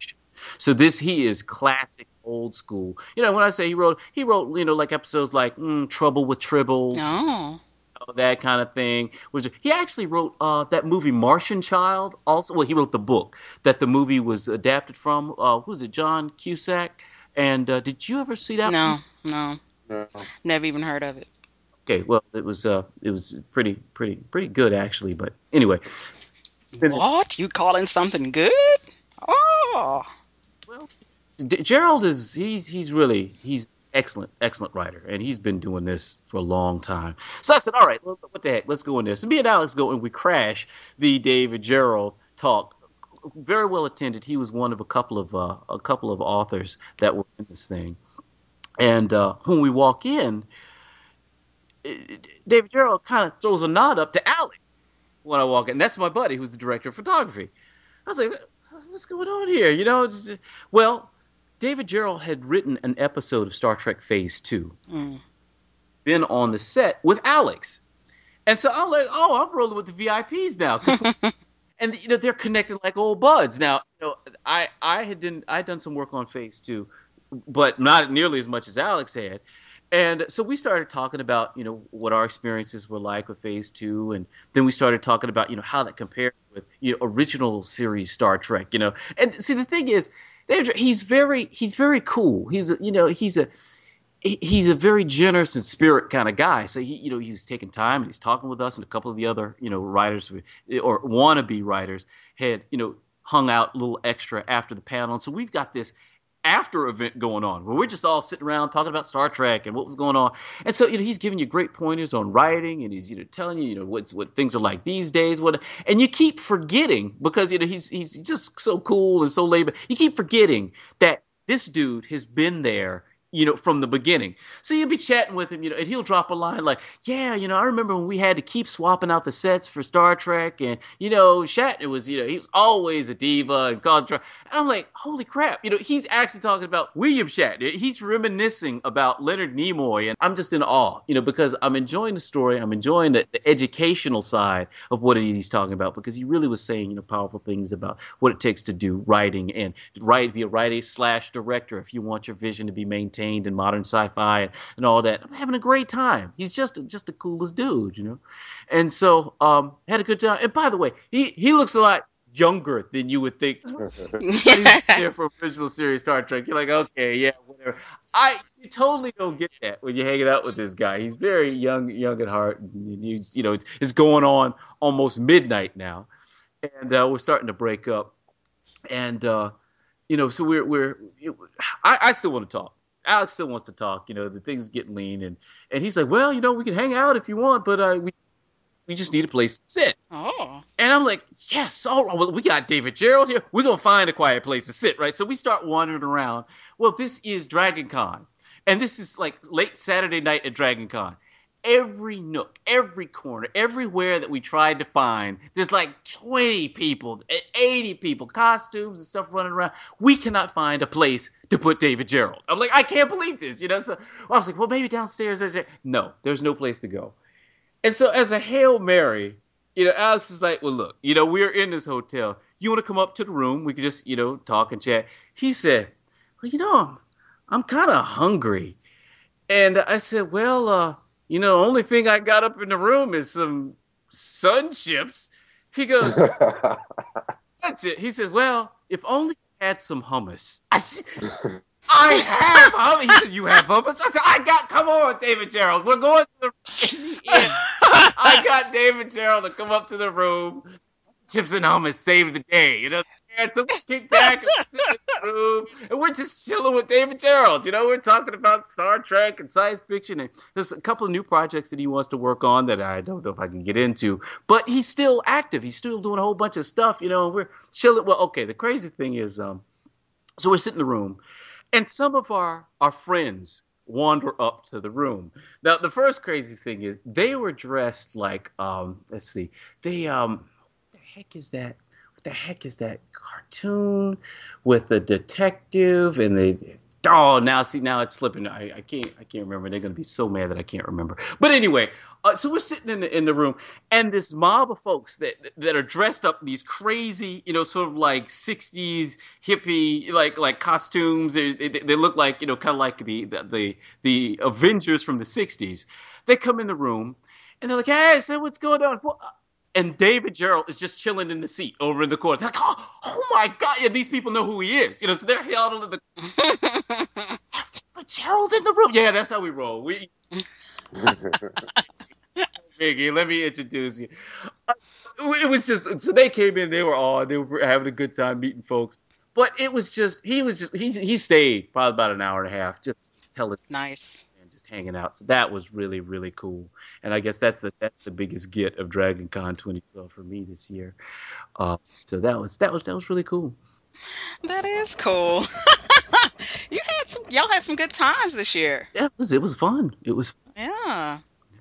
so this he is classic, old school. You know, when I say he wrote, he wrote, you know, like episodes like mm, Trouble with Tribbles.
Oh.
That kind of thing. Was he actually wrote uh, that movie Martian Child? Also, well, he wrote the book that the movie was adapted from. Uh, who was it? John Cusack. And uh, did you ever see that?
No,
one?
no.
No.
Never even heard of it.
Okay, well, it was uh, it was pretty, pretty, pretty good actually. But anyway,
What? You calling something good? Oh.
well, D- Gerald is he's he's really he's excellent, excellent writer, and he's been doing this for a long time. So I said, all right, well, what the heck, let's go in there. So me and Alex go and we crash the David Gerald talk. Very well attended. He was one of a couple of uh, a couple of authors that were in this thing. And uh, when we walk in, it, David Gerald kind of throws a nod up to Alex when I walk in. And that's my buddy who's the director of photography. I was like, what's going on here? You know, it's just, well, David Gerald had written an episode of Star Trek Phase Two,
Mm.
been on the set with Alex, and so I'm like, oh, I'm rolling with the V I Ps now, and you know they're connected like old buds. Now, you know, I I had done I had done some work on Phase Two, but not nearly as much as Alex had. And so we started talking about, you know, what our experiences were like with Phase Two, and then we started talking about, you know, how that compared with, you know, original series Star Trek, you know. And see, the thing is, David, he's very, he's very cool. He's, a, you know, he's a, he- he's a very generous and spirit kind of guy. So he, you know, he was taking time and he's talking with us, and a couple of the other, you know, writers or wannabe writers had, you know, hung out a little extra after the panel. And so we've got this after event going on where we're just all sitting around talking about Star Trek and what was going on. And so, you know, he's giving you great pointers on writing, and he's, you know, telling you, you know, what's what things are like these days, what, and you keep forgetting because, you know, he's he's just so cool and so laid back. You keep forgetting that this dude has been there, you know, from the beginning. So you'll be chatting with him, you know, and he'll drop a line like, yeah, you know, I remember when we had to keep swapping out the sets for Star Trek, and, you know, Shatner was, you know, he was always a diva and caused trouble. And I'm like, holy crap, you know, he's actually talking about William Shatner. He's reminiscing about Leonard Nimoy, and I'm just in awe, you know, because I'm enjoying the story. I'm enjoying the, the educational side of what he's talking about, because he really was saying, you know, powerful things about what it takes to do writing and write, be a writer slash director if you want your vision to be maintained in modern sci-fi and, and all that. I'm having a great time. He's just just the coolest dude, you know. And so um had a good time. And by the way, he he looks a lot younger than you would think. He's there for original series Star Trek. You're like, okay, yeah, whatever. I you totally don't get that when you're hanging out with this guy. He's very young, young at heart. And he's, you know, it's, it's going on almost midnight now, and uh, we're starting to break up. And uh, you know, so we're we're. I, I still want to talk. Alex still wants to talk. You know, the things get lean, and and he's like, well, you know, we can hang out if you want, but uh, we we just need a place to sit.
Oh.
And And I'm like, yes, all right, well, we got David Gerald here. We're going to find a quiet place to sit, right? So we start wandering around. Well, this is Dragon Con. And this is like late Saturday night at Dragon Con. Every nook, every corner, everywhere that we tried to find, there's like twenty people, eighty people, costumes and stuff running around. We cannot find a place to put David Gerald. I'm like, I can't believe this, you know? So I was like, well, maybe downstairs. No, there's no place to go. And so as a Hail Mary, you know, Alex is like, well, look, you know, we're in this hotel. You want to come up to the room? We could just, you know, talk and chat. He said, well, you know, I'm, I'm kind of hungry. And I said, well, uh, you know, only thing I got up in the room is some sun chips. He goes, that's it. He says, well, if only you had some hummus. I said, I have hummus. He says, you have hummus? I said, I got, come on, David Gerald. We're going to the, I got David Gerald to come up to the room. Chips and hummus saved the day, you know. And so we kick back and we sit in the room, and we're just chilling with David Gerald. You know, we're talking about Star Trek and science fiction, and there's a couple of new projects that he wants to work on that I don't know if I can get into. But he's still active. He's still doing a whole bunch of stuff, you know, and we're chilling. Well, okay, the crazy thing is, um, so we're sitting in the room, and some of our, our friends wander up to the room. Now, the first crazy thing is they were dressed like, um, let's see, they, um, what the heck is that? What the heck is that cartoon with the detective and the oh now see now it's slipping I, I can't I can't remember. They're gonna be so mad that I can't remember. But anyway, uh, so we're sitting in the in the room, and this mob of folks that that are dressed up in these crazy, you know, sort of like sixties hippie like like costumes. They, they, they look like, you know, kind of like the, the the the Avengers from the sixties. They come in the room and they're like, hey, so what's going on? Well, and David Gerald is just chilling in the seat over in the corner. They're like, oh, oh my God. Yeah, these people know who he is. You know, so they're held in the Gerald in the room. Yeah, that's how we roll. We Biggie, let me introduce you. Uh, it was just, so they came in, they were all, they were having a good time meeting folks. But it was just, he was just, he, he stayed probably about an hour and a half, just telling.
Nice.
Hanging out. So that was really, really cool. And I guess that's the that's the biggest get of Dragon Con twenty twelve for me this year. Uh, so that was that was that was really cool.
That is cool. You had some y'all had some good times this year.
Yeah, it was it was fun. It was
Yeah.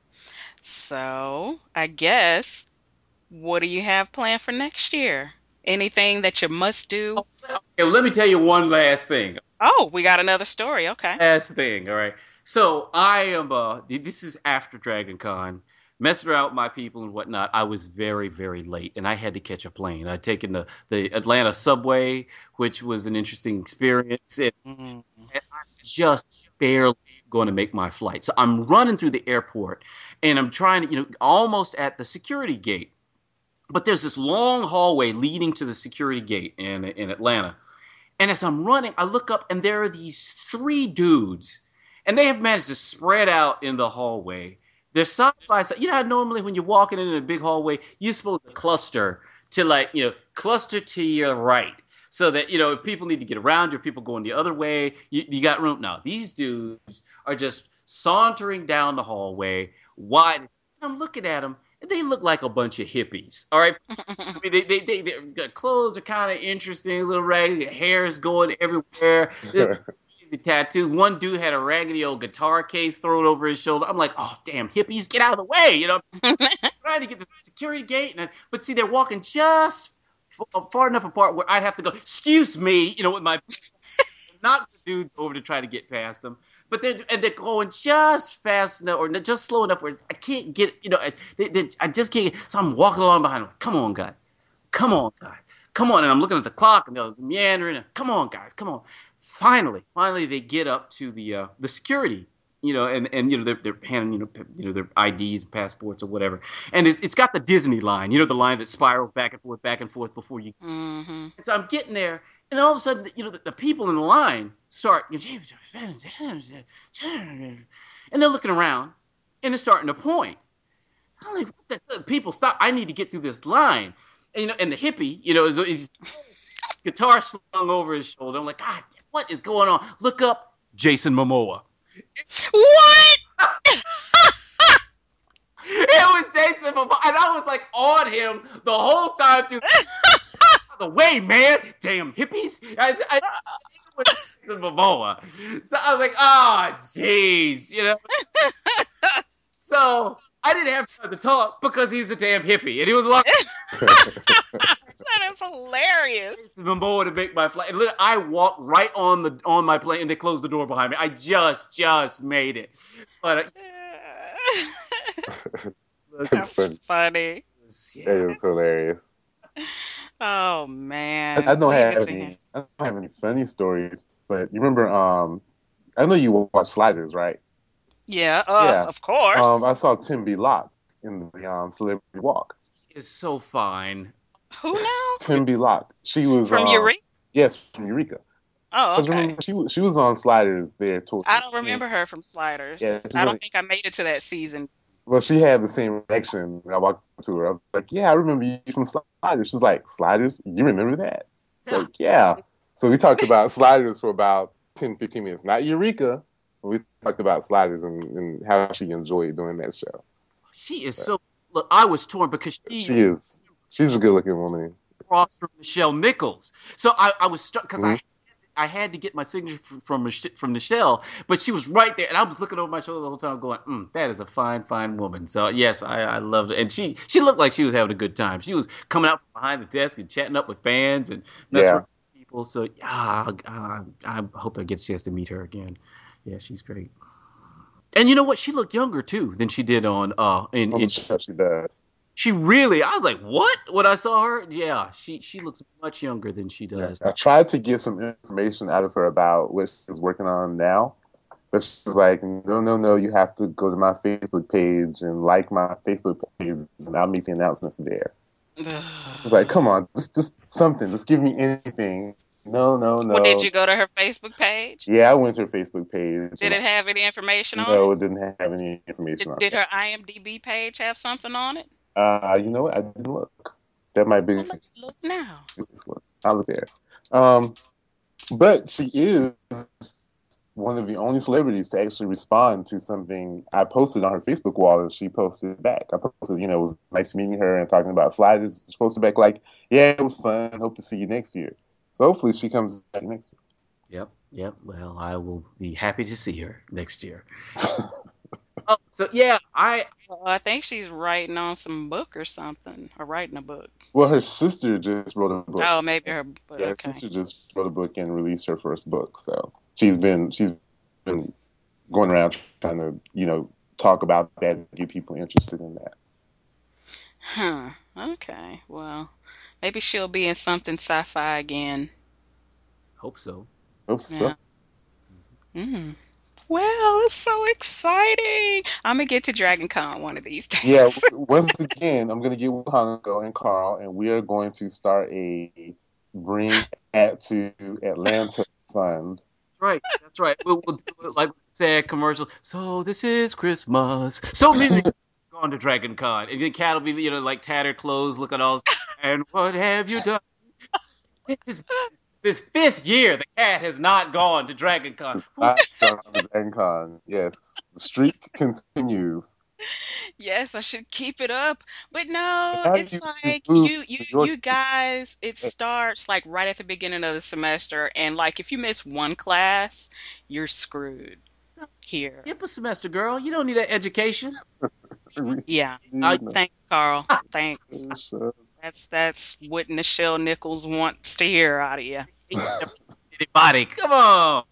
So I guess what do you have planned for next year? Anything that you must do?
Okay, well, let me tell you one last thing.
Oh, we got another story. Okay.
Last thing, all right. So I am, uh, this is after Dragon Con, messing around with my people and whatnot. I was very, very late, and I had to catch a plane. I'd taken the, the Atlanta subway, which was an interesting experience, and,
Mm-hmm.
and I'm just barely going to make my flight. So I'm running through the airport, and I'm trying to, you know, almost at the security gate. But there's this long hallway leading to the security gate in, in Atlanta. And as I'm running, I look up, and there are these three dudes. And they have managed to spread out in the hallway. They're side by side. You know how normally when you're walking in a big hallway, you're supposed to cluster to like, you know, cluster to your right. So that, you know, if people need to get around you, people going the other way, you, you got room. Now, these dudes are just sauntering down the hallway wide. I'm looking at them, and they look like a bunch of hippies. All right. I mean, they, they, they, their clothes are kind of interesting, a little raggedy. Their hair is going everywhere. The tattoos. One dude had a raggedy old guitar case thrown over his shoulder. I'm like, oh, damn, hippies, get out of the way. You know, I'm trying to get to the security gate. And I, but see, they're walking just f- far enough apart where I'd have to go, excuse me, you know, with my knock the dudes over to try to get past them. But they're, and they're going just fast enough or just slow enough where I can't get, you know, I, they, they, I just can't. So I'm walking along behind them. Come on, guys. Come on, guys. Come on. And I'm looking at the clock and they're meandering. And, come on, guys. Come on. Finally, finally, they get up to the uh, the security, you know, and, and you know they're they're handing you know p- you know their I Ds, passports, or whatever, and it's it's got the Disney line, you know, the line that spirals back and forth, back and forth before you.
Mm-hmm.
And so I'm getting there, and all of a sudden, you know, the, the people in the line start, you know, and they're looking around, and they're starting to point. I'm like, what the, the people stop! I need to get through this line, and you know, and the hippie, you know, is. is guitar slung over his shoulder. I'm like, God, what is going on? Look up Jason Momoa.
What?
It was Jason Momoa. And I was like on him the whole time through the way, man. Damn hippies. I, I, to Momoa. So I was like, oh, jeez, you know. So I didn't have time to talk because he's a damn hippie, and he was walking.
That is hilarious.
Momoa to make my flight. And literally, I walked right on the on my plane, and they closed the door behind me. I just just made it, but uh,
that's funny.
Yeah. It was hilarious.
Oh man,
I, I don't have any. I don't have any funny stories, but you remember? Um, I know you watch Sliders, right?
Yeah, uh, yeah. Of course.
Um, I saw Tim B. Locke in the um, Celebrity Walk.
Is so fine.
Who now?
Tim B. Locke. She was
from um, Eureka.
Yes, from Eureka.
Oh, okay.
Remember, she was she was on Sliders there too.
I don't remember her from Sliders. Yeah, I don't like, think I made it to that season.
Well, she had the same reaction when I walked up to her. I was like, "Yeah, I remember you from Sliders." She's like, "Sliders? You remember that?" It's like, yeah. So we talked about Sliders for about ten, fifteen minutes. Not Eureka. We talked about Sliders and, and how she enjoyed doing that show.
She is but, so. Look, I was torn because she,
she is. She's a good-looking woman.
Across from Nichelle Nichols, so I, I was stuck because mm-hmm. I. I had to get my signature from from Nichelle, but she was right there, and I was looking over my shoulder the whole time, going, mm, "That is a fine, fine woman." So yes, I, I loved it, and she she looked like she was having a good time. She was coming out from behind the desk and chatting up with fans and messing
yeah.
with people. So yeah, I, I hope I get a chance to meet her again. Yeah, she's great. And you know what? She looked younger too than she did on uh in. in
sure she does.
She really, I was like, what? When I saw her, yeah, she she looks much younger than she does.
Yeah, I tried to get some information out of her about what she's working on now, but she was like, no, no, no, you have to go to my Facebook page and like my Facebook page, and I'll make the announcements there. I was like, come on, just, just something, just give me anything. No, no, no.
Well, did you go to her Facebook page?
Yeah, I went to her Facebook page.
Did it have any information on it?
No, it didn't have any information
did,
on
did
it.
Did her I M D B page have something on it?
Uh, you know what? I didn't look. That might be.
Well, let's look now.
Let's look. I'll look there. Um, but she is one of the only celebrities to actually respond to something I posted on her Facebook wall, and she posted back. I posted, you know, it was nice meeting her and talking about Sliders. She posted back like, "Yeah, it was fun. Hope to see you next year." So hopefully she comes back next year.
Yep, yep. Well, I will be happy to see her next year. Oh, so yeah, I
well, I think she's writing on some book or something, or writing a book.
Well, her sister just wrote a book.
Oh, maybe her book.
Yeah, her
okay.
sister just wrote a book and released her first book. So she's been she's been going around trying to, you know, talk about that and get people interested in that.
Huh. Okay. Well, maybe she'll be in something sci-fi again.
Hope so.
Hope so.
Yeah. Mm. Well, it's so exciting. I'm going to get to Dragon Con one of these days.
Yeah, once again, I'm going to get with Hanako and Carl, and we are going to start a Bring At to Atlanta fund.
Right, that's right. We'll, we'll do it like sad commercial. So this is Christmas. So many going to Dragon Con. And then Cat will be, you know, like tattered clothes, looking all, and what have you done? This, this fifth year, the Cat has not gone to Dragon Con.
Not gone to Dragon Con. Yes, the streak continues.
Yes, I should keep it up. But no,
How
it's
you
like
move
you you
your-
you guys, it starts like right at the beginning of the semester, and like if you miss one class, you're screwed here.
Skip a semester, girl. You don't need that education.
Yeah.
I-
Thanks, Carl. Thanks. That's that's what Nichelle Nichols wants to hear out of you.
Anybody, come on.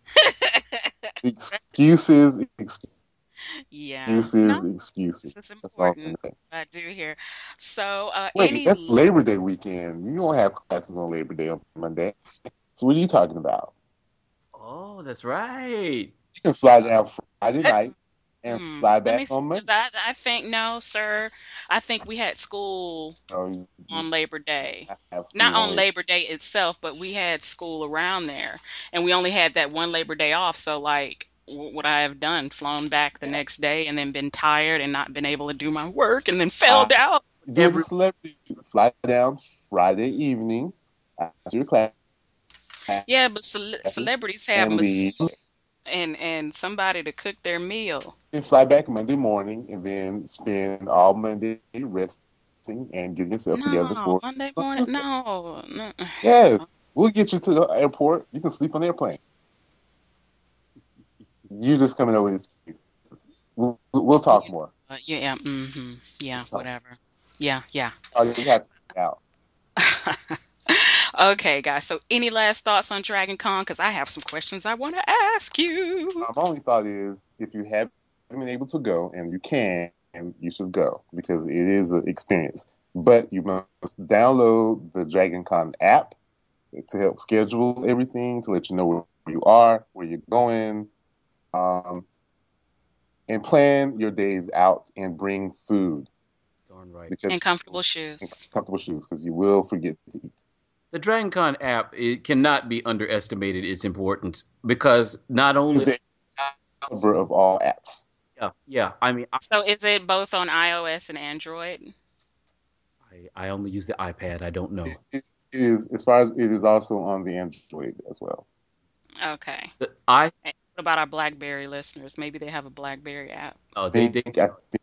Excuses, excuses,
Yeah.
excuses,
No,
excuses.
this is
That's all I'm
important.
saying.
I do hear. So, uh,
Wait,
any
that's Labor Day weekend. You don't have classes on Labor Day on Monday. So what are you talking about?
Oh, that's right.
You can fly down Friday night and
Hmm,
fly
let me
back
see,
on
'cause
Monday.
I, I think no, sir. I think we had school
Oh, you-
on Labor Day.
I have school
Not on
on
Labor Day itself, but we had school around there, and we only had that one Labor Day off. So, like, what would I have done? Flown back the next day and then been tired and not been able to do my work and then failed out?
Do
Every-
the celebrity fly down Friday evening after your class.
Yeah, but cele- celebrities have
And leave.
masseuse and and somebody to cook their meal.
And fly back Monday morning and then spend all Monday resting relaxing and getting yourself together
No,
for
Monday
some
morning.
sunset.
No, no.
Yes, we'll get you to the airport. You can sleep on the airplane. You just coming up with excuses. We'll, we'll
Yeah,
talk more.
uh, yeah, yeah, hmm yeah,
We'll talk.
whatever. Yeah, yeah.
Oh, you have to find out.
Okay, guys. So, any last thoughts on Dragon Con? Because I have some questions I want to ask you.
My only thought is if you haven't been able to go and you can, you should go because it is an experience. But you must download the Dragon Con app to help schedule everything, to let you know where you are, where you're going, um, and plan your days out and bring food
Darn right.
because
And comfortable
and
shoes.
comfortable shoes because you will forget to eat.
The DragonCon app, it cannot be underestimated its importance because not
It's
only
the caliber of all apps.
yeah, yeah. I mean, I,
So, is it both on iOS and Android?
I I only use the iPad. I don't
It,
know.
it is as far as it is also on the Android as well.
Okay.
The I
And what about our BlackBerry listeners? Maybe they have a BlackBerry app.
oh
I
they they
think I think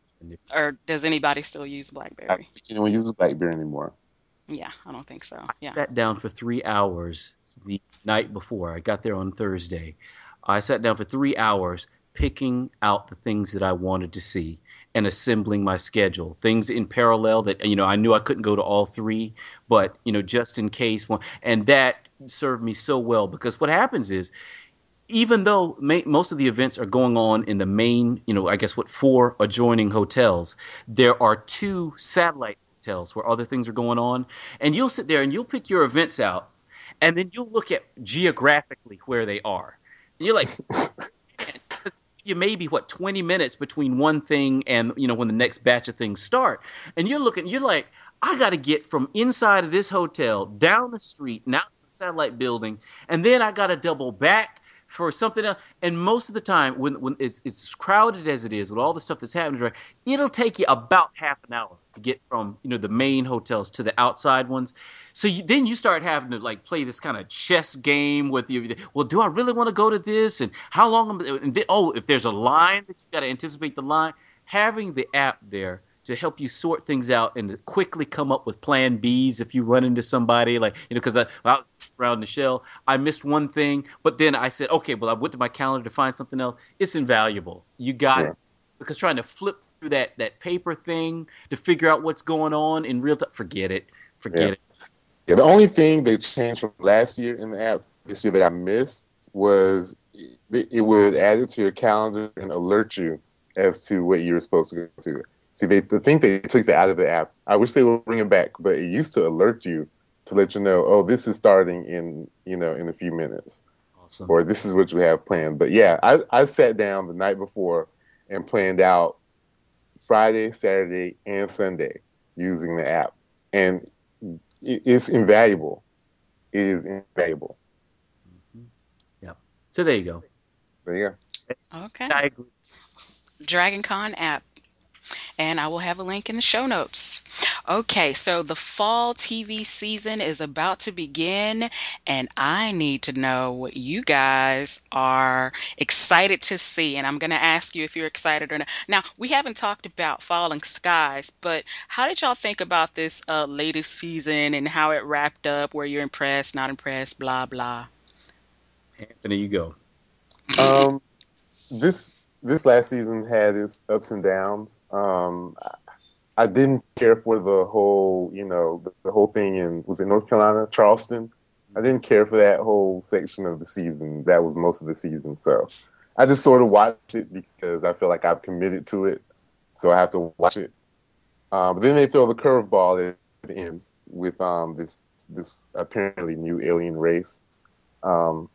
Or does anybody still use
I
BlackBerry?
think anyone uses BlackBerry anymore.
Yeah, I don't think so.
I
Yeah.
sat down for three hours the night before. I got there on Thursday. I sat down for three hours picking out the things that I wanted to see and assembling my schedule. Things in parallel that, you know, I knew I couldn't go to all three, but, you know, just in case one. And that served me so well because what happens is even though ma- most of the events are going on in the main, you know, I guess what, four adjoining hotels, there are two satellite hotels where other things are going on. And you'll sit there and you'll pick your events out, and then you'll look at geographically where they are. And you're like, man, you maybe what twenty minutes between one thing and you know when the next batch of things start, and you're looking, you're like, I got to get from inside of this hotel down the street and out to the satellite building, and then I got to double back for something else. And most of the time, when when it's it's crowded as it is with all the stuff that's happening, right, it'll take you about half an hour to get from you know the main hotels to the outside ones. So you, then you start having to like play this kind of chess game with you. Well, do I really want to go to this? And how long? am- And then, oh, if there's a line that you got to anticipate the line. Having the app there to help you sort things out and to quickly come up with plan Bs if you run into somebody like you know because I, when I was around the shell I missed one thing but then I said okay well I went to my calendar to find something else. It's invaluable. You got
Yeah.
it because trying to flip through that that paper thing to figure out what's going on in real time, forget it,
Yeah.
forget it.
Yeah, the only thing they changed from last year in the app this year that I missed was it, it would add it to your calendar and alert you as to what you were supposed to go to. See, they the thing they took that out of the app. I wish they would bring it back, but it used to alert you to let you know, oh, this is starting in you know in a few minutes,
Awesome.
or this is what you have planned. But yeah, I I sat down the night before and planned out Friday, Saturday, and Sunday using the app, and it, it's invaluable. It is invaluable.
Mhm. Yeah, so there you go.
But yeah,
Okay.
I agree.
DragonCon app. And I will have a link in the show notes. Okay, so the fall T V season is about to begin, and I need to know what you guys are excited to see. And I'm going to ask you if you're excited or not. Now, we haven't talked about Falling Skies, but how did y'all think about this uh, latest season and how it wrapped up? Were you impressed, not impressed, blah, blah?
Anthony, you go.
um, this this last season had its ups and downs. Um, I didn't care for the whole, you know, the, the whole thing in was it North Carolina, Charleston. I didn't care for that whole section of the season. That was most of the season, so I just sort of watched it because I feel like I've committed to it, so I have to watch it. Um, but then they throw the curveball at the end with um, this this apparently new alien race. Um,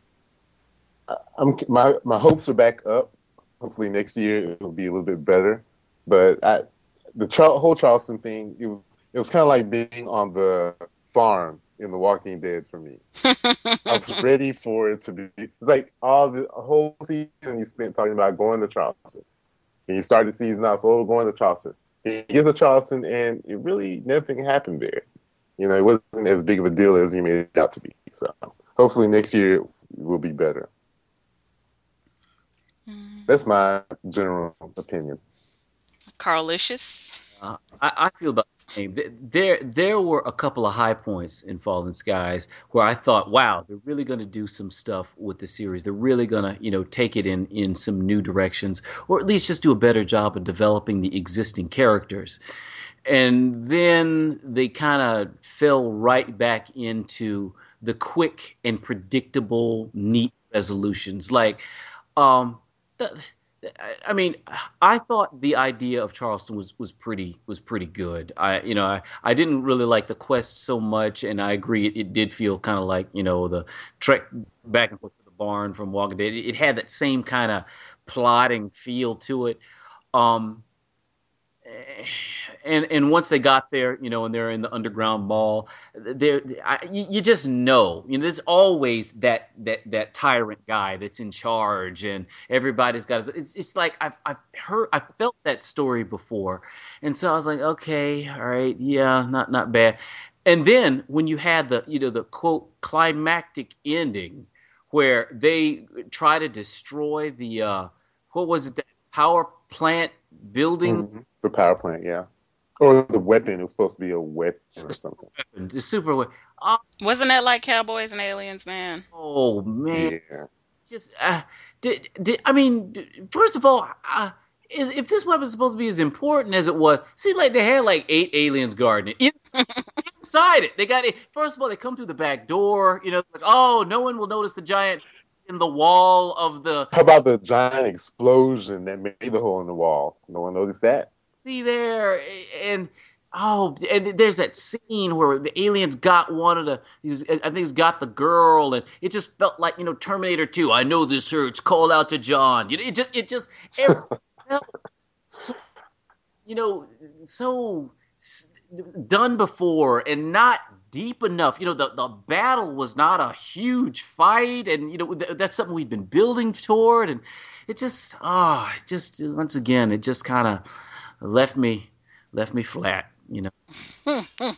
I, I'm my my hopes are back up. Hopefully next year it will be a little bit better. But I, the Char- whole Charleston thing, it was it was kind of like being on the farm in The Walking Dead for me. I was ready for it to be it's like all the whole season you spent talking about going to Charleston, and you started the season off, oh, going to Charleston. You get to Charleston, and it really nothing happened there. You know, it wasn't as big of a deal as you made it out to be. So hopefully next year will be better. That's my general opinion.
Carlicious.
Uh, I, I feel about There, there were a couple of high points in Fallen Skies where I thought, wow, they're really going to do some stuff with the series. They're really going to, you know, take it in in some new directions, or at least just do a better job of developing the existing characters. And then they kind of fell right back into the quick and predictable, neat resolutions. Like, um, the, I mean, I thought the idea of Charleston was, was pretty was pretty good. I you know I, I didn't really like the quest so much, and I agree it, it did feel kind of like you know the trek back and forth to the barn from Walking Dead. It, it had that same kind of plotting feel to it. Um, and and once they got there, you know, and they're in the underground mall, there you, you just know, you know, there's always that that that tyrant guy that's in charge, and everybody's got. It's it's like I've I've heard, I felt that story before, and so I was like, okay, all right, yeah, not not bad. And then when you had the you know the quote climactic ending where they try to destroy the uh, what was it, that power plant building.
Mm-hmm. The power plant, yeah. Or the weapon. It was supposed to be a weapon or something.
The super weapon. Oh,
Wasn't that like Cowboys and Aliens, man?
oh man.
Yeah.
Just, uh, did, did, I mean, d- first of all, uh, is, if this weapon's supposed to be as important as it was, seemed like they had like eight aliens guarding it. In, inside it. They got it. First of all, they come through the back door, you know, like, oh, no one will notice the giant in the wall of the.
How about the giant explosion that made the hole in the wall? No one noticed that.
See there, and oh, and there's that scene where the aliens got one of the, he's, I think he's got the girl, and it just felt like, you know, Terminator two. I know this hurts. Call out to John. You know, it just, it just, it felt so, you know, so done before and not deep enough. You know, the, the battle was not a huge fight, and you know that's something we've been building toward, and it just, ah, oh, just once again, it just kind of left me left me flat, you know.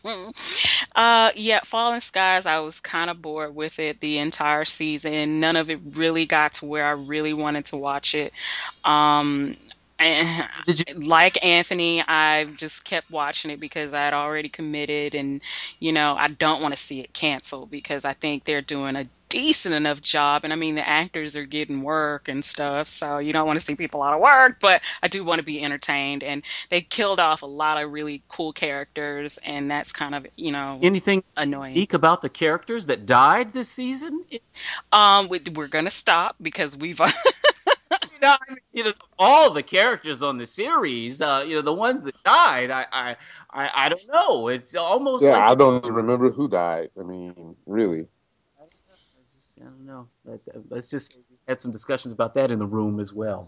uh yeah, Fallen Skies, I was kind of bored with it the entire season. None of it really got to where I really wanted to watch it. Um and
Did you?
like Anthony, I just kept watching it because I had already committed, and you know, I don't want to see it canceled because I think they're doing a decent enough job, and I mean the actors are getting work and stuff, so you don't want to see people out of work, but I do want to be entertained, and they killed off a lot of really cool characters, and that's kind of, you know,
Anything
annoying.
unique about the characters that died this season?
Um, we, we're gonna stop because we've
You know, I mean, you know, all the characters on the series, uh, you know, the ones that died, I, I, I, I don't know. It's almost
Yeah,
like
I don't even remember who died. I mean, really.
I just, I don't know. Let's just say we had some discussions about that in the room as well.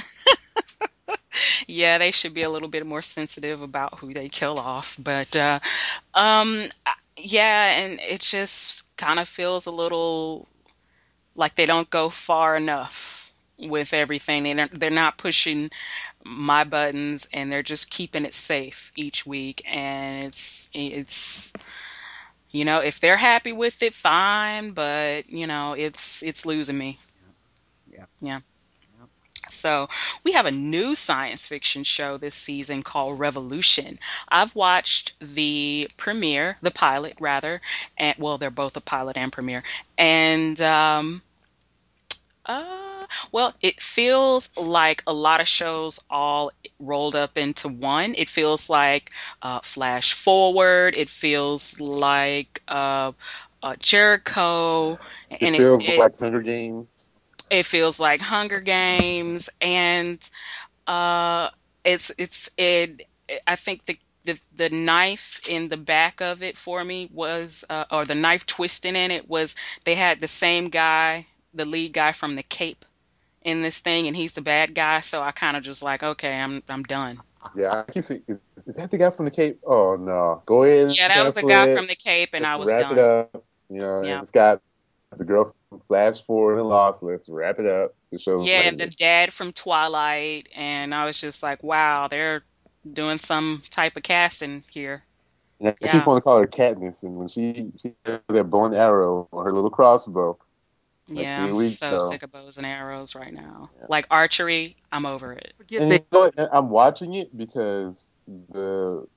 yeah, they should be a little bit more sensitive about who they kill off, but uh, um, yeah, and it just kind of feels a little like they don't go far enough with everything. They're, they're not pushing my buttons, and they're just keeping it safe each week. And it's, it's, you know, if they're happy with it, fine. But, you know, it's, it's losing me.
Yeah.
Yeah. So we have a new science fiction show this season called Revolution. I've watched the premiere, the pilot rather, and well, they're both a pilot and premiere. And, um, uh, well, it feels like a lot of shows all rolled up into one. It feels like uh, Flash Forward. It feels like uh, uh, Jericho,
It
and it,
feels
it
like Hunger Games.
it feels like Hunger Games, and uh, it's it's it. I think the the the knife in the back of it for me was, uh, or the knife twisting in it was, they had the same guy, the lead guy from The Cape, in this thing, and he's the bad guy. So I kind of just like, okay, I'm I'm done.
Yeah, I keep saying, is, is that the guy from the Cape? Oh no, go ahead and
Yeah, that was the
cancel
guy
it.
from The Cape, and I
Let's
was
wrap it
done.
up. You know,
Yeah.
and it's got the girl from Flash Forward and Lost. Let's wrap it up. The show's
Yeah, and the
ended.
dad from Twilight, and I was just like, wow, they're doing some type of casting here.
And I
Yeah.
keep wanting to call her Katniss, and when she she has that bow and arrow or her little crossbow, like,
Yeah,
here
I'm
we
so
go.
sick of bows and arrows right now.
Yeah.
Like archery, I'm over it.
Forget
And
that.
you know what? I'm watching it because the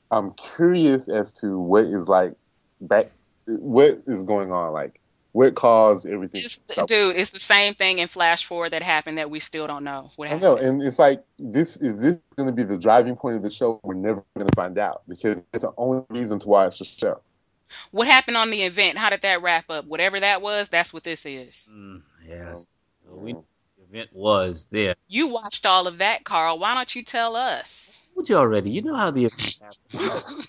I'm curious as to what is like back, what is going on, like what caused everything to
It's,
stop.
dude, it's the same thing in Flash Forward that happened that we still don't know what
I know,
happened.
and it's like this is this going to be the driving point of the show? We're never going to find out because it's the only reason to watch the show.
What happened on the event? How did that wrap up? Whatever that was, that's what this is.
Mm,
Um,
yes. So we the event was there.
You watched all of that, Carl. Why don't you tell us?
I told you already. You know how the event happened.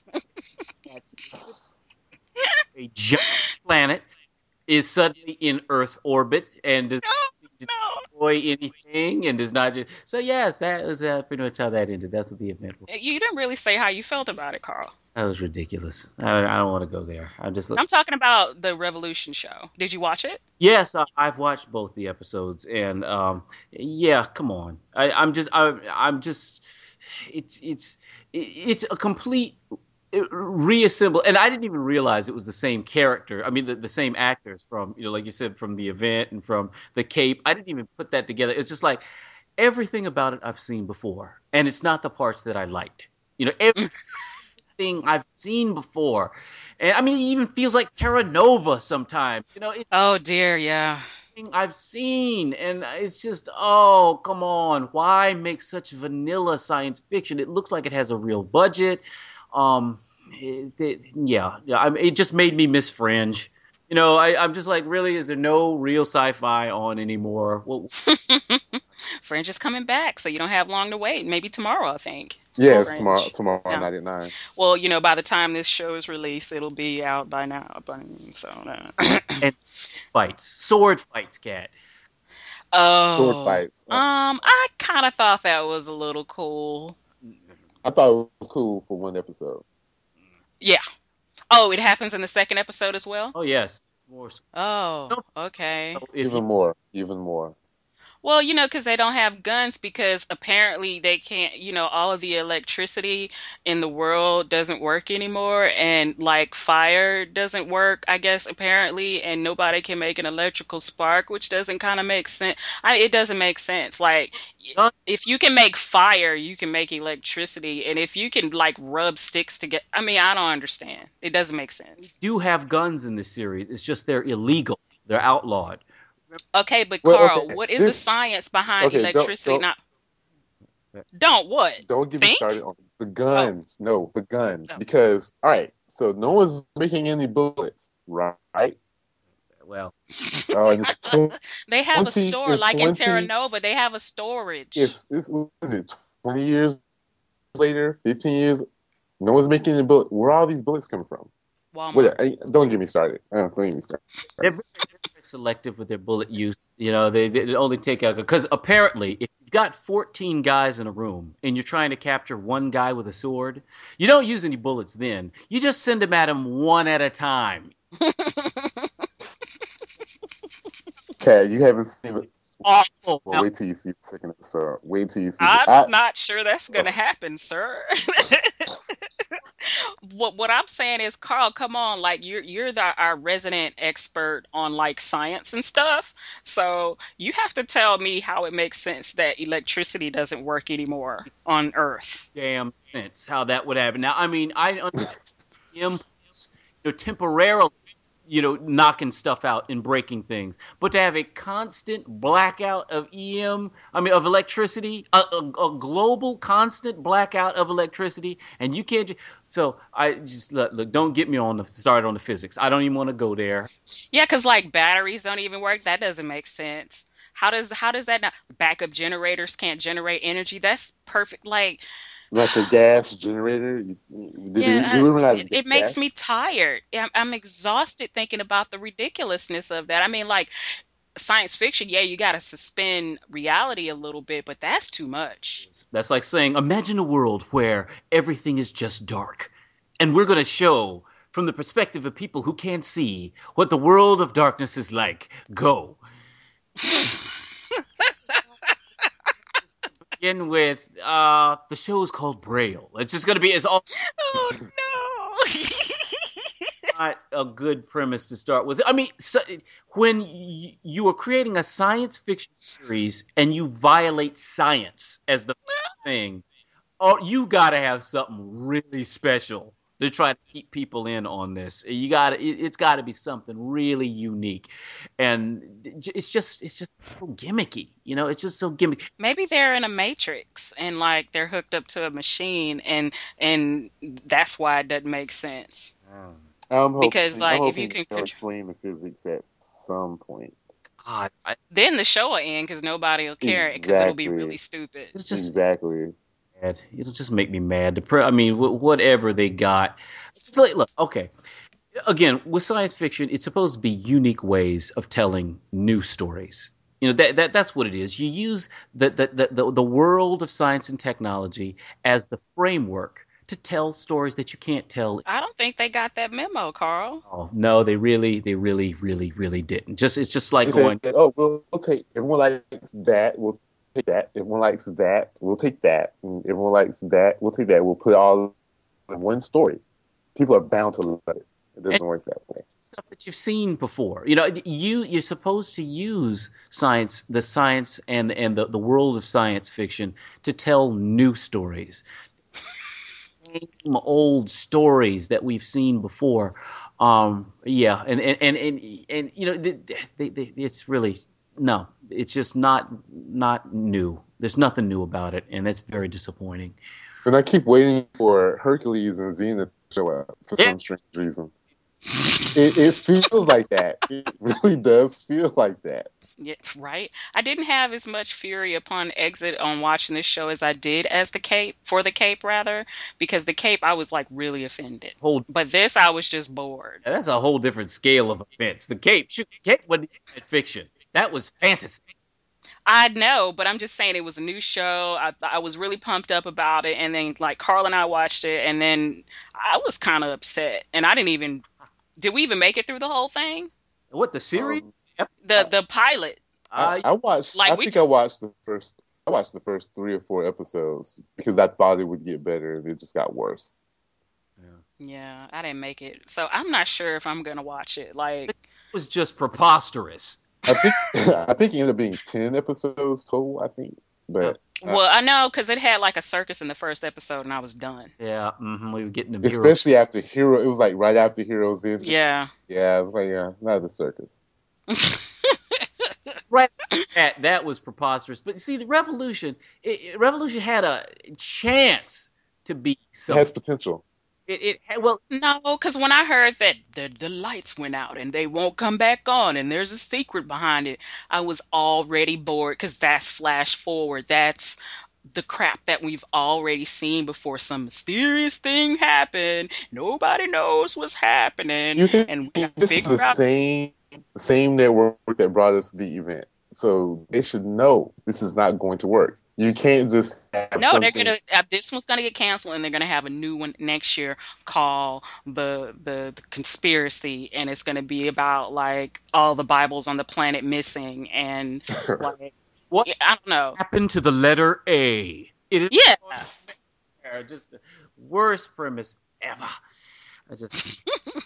A giant planet is suddenly in Earth orbit and does not
No.
destroy anything and does not just. So yes, that was uh, pretty much how that ended. That's what the event was.
You didn't really say how you felt about it, Carl.
That was ridiculous. I, I don't want to go there. I just.
I'm talking about the Revolution show. Did you watch it?
Yes, I, I've watched both the episodes, and um, yeah, come on. I, I'm just, I, I'm just, it's, it's, it's a complete reassemble, and I didn't even realize it was the same character. I mean, the, the same actors from, you know, like you said, from the event and from the Cape. I didn't even put that together. It's just like everything about it I've seen before, and it's not the parts that I liked. You know, everything I've seen before. And I mean, it even feels like Terra Nova sometimes. You know, it's
Oh dear, yeah.
everything I've seen, and it's just, oh, come on. Why make such vanilla science fiction? It looks like it has a real budget. Um, it, it, yeah, yeah. I mean, it just made me miss Fringe. You know, I, I'm just like, really, is there no real sci-fi on anymore? Well,
Fringe is coming back, so you don't have long to wait. Maybe tomorrow, I think.
Yes,
Fringe.
tomorrow, tomorrow
Yeah.
night at nine.
Well, you know, by the time this show is released, it'll be out by now. But, so, uh,
and fights, sword fights, cat.
oh,
Sword fights.
um, I kind of thought that was a little cool.
I thought it was cool for one episode.
Yeah. Oh, it happens in the second episode as well.
Oh yes, more.
Oh, okay.
So if
Even
you,
more, even more.
Well, you know, because they don't have guns because apparently they can't, you know, all of the electricity in the world doesn't work anymore. And like fire doesn't work, I guess, apparently. And nobody can make an electrical spark, which doesn't kind of make sense. I, it doesn't make sense. Like,
Gun-
if you can make fire, you can make electricity. And if you can like rub sticks together, I mean, I don't understand. It doesn't make sense.
do have guns in this series. It's just they're illegal. They're outlawed.
Okay, but
Well,
Carl,
okay,
what is the
this-
science behind
okay, don't-
electricity?
don't-
Not don't what?
Don't get me
Think?
started on the guns. No, the guns.
Oh.
Because, all right, so no one's making any bullets, right?
Well,
Oh, and it's, tw-
They have a
twenty
store,
is
like in Terra
twenty
Nova, they have a storage.
it's, it's, what is it, twenty years later, fifteen years, no one's making any bullets. Where are all these bullets coming from?
Walmart.
What, I- don't get me started. Uh, don't get me started.
they're very, very selective with their bullet use. You know, they, they only take out because apparently, if you've got fourteen guys in a room and you're trying to capture one guy with a sword, you don't use any bullets. Then you just send them at him one at a time.
Cat, you haven't seen it.
Awful.
Well, wait till you see the second episode. Wait till you see
I'm
the, I,
not sure that's going to happen, sir. what what I'm saying is, Carl, come on, like you're you're the, our resident expert on like science and stuff. So you have to tell me how it makes sense that electricity doesn't work anymore on Earth.
Damn sense how that would happen. Now, I mean, I understand impulse, you know, temporarily, you know, knocking stuff out and breaking things, but to have a constant blackout of E M, I mean, of electricity, a, a, a global constant blackout of electricity, and you can't. ju- So I just look, look don't get me on the start on the physics. I don't even want to go there.
Yeah, because like batteries don't even work. That doesn't make sense. How does how does that not? Backup generators can't generate energy. That's perfect. Like,
like a gas generator. You, you, did
yeah,
you, you remember
I-
that
it, it makes
gas?
me tired. I'm, I'm exhausted thinking about the ridiculousness of that. I mean, like science fiction, yeah, you got to suspend reality a little bit, but that's too much.
That's like saying, imagine a world where everything is just dark, and we're going to show from the perspective of people who can't see what the world of darkness is like. Go. Begin with uh the show's called Braille. It's just gonna be it's all
Oh no!
not a good premise to start with. I mean, so, when y- you are creating a science fiction series and you violate science as the thing, oh, you got to have something really special to try to keep people in on this. You got to, it, it's got to be something really unique, and it's just, it's just so gimmicky. You know, it's just so gimmicky.
Maybe they're in a matrix and like they're hooked up to a machine and and that's why it doesn't make sense.
I'm hoping,
Because
I'm
like if you
hoping
can
they'll
control,
explain the physics at some point.
God, I,
then the show will end because nobody will care because it'll be
Exactly.
really stupid.
it's just
Exactly.
mad. It'll just make me mad. The pre- I mean, wh- whatever they got. It's like, look, okay. Again, with science fiction, it's supposed to be unique ways of telling new stories. You know, that, that that's what it is. You use the, the, the, the, the world of science and technology as the framework to tell stories that you can't tell.
I don't think they got that memo, Carl.
Oh, no, they really, they really, really, really didn't. Just It's just like
They
going,
said, oh, we'll, we'll take, everyone likes that, we'll take that. Everyone likes that, we'll take that. And everyone likes that, we'll take that. We'll put it all in one story. People are bound to love it. It doesn't
It's-
work that way.
stuff that you've seen before. You know, you you're supposed to use science, the science and and the, the world of science fiction to tell new stories, same old stories that we've seen before. Um, yeah, and and and and, and you know, they, they, they, it's really no, it's just not not new. There's nothing new about it, and that's very disappointing.
And I keep waiting for Hercules and Xena to show up for
Yeah.
some strange reason. It, it feels like that. It really does feel like that.
Yeah, right. I didn't have as much fury upon exit on watching this show as I did as the Cape for the Cape rather, because the Cape I was like really offended,
Whole
but this I was just bored.
that's a whole different scale of events. The Cape, shoot, Cape wasn't it's fiction. That was fantasy.
I know, but I'm just saying it was a new show. I I was really pumped up about it, and then like Carl and I watched it, and then I was kind of upset, and I didn't even. Did we even make it through the whole thing?
What the series?
Um,
The the pilot.
I,
Uh,
I watched.
Like
I
we
think
t-
I watched the first. I watched the first three or four episodes because I thought it would get better, and it just got worse.
Yeah, I didn't make it, so I'm not sure if I'm gonna watch it. Like,
it was just preposterous.
I think. I think it ended up being ten episodes total. I think, but
well, I know because it had like a circus in the first episode, and I was done.
Yeah, hmm we were getting the mirror.
especially after Hero, it was like right after Heroes ended.
Yeah.
Yeah, I was like, yeah, not the circus.
Right, that that was preposterous. But see, the Revolution, it, it- Revolution had a chance to be
It
something.
has potential.
It, it had, well,
No, because when I heard that the, the lights went out and they won't come back on and there's a secret behind it, I was already bored because that's flash forward. That's the crap that we've already seen before. Some mysterious thing happened. Nobody knows what's happening.
You think
And we got to
this is
figure
the
out.
same the same network that brought us the event, so they should know this is not going to work. You can't just have
No, they're
something.
gonna. Uh, this one's gonna get canceled, and they're gonna have a new one next year called the, the the conspiracy, and it's gonna be about like all the Bibles on the planet missing, and like
what
yeah, I don't know.
happened to the letter A? It is
Yeah,
just the worst premise ever. I just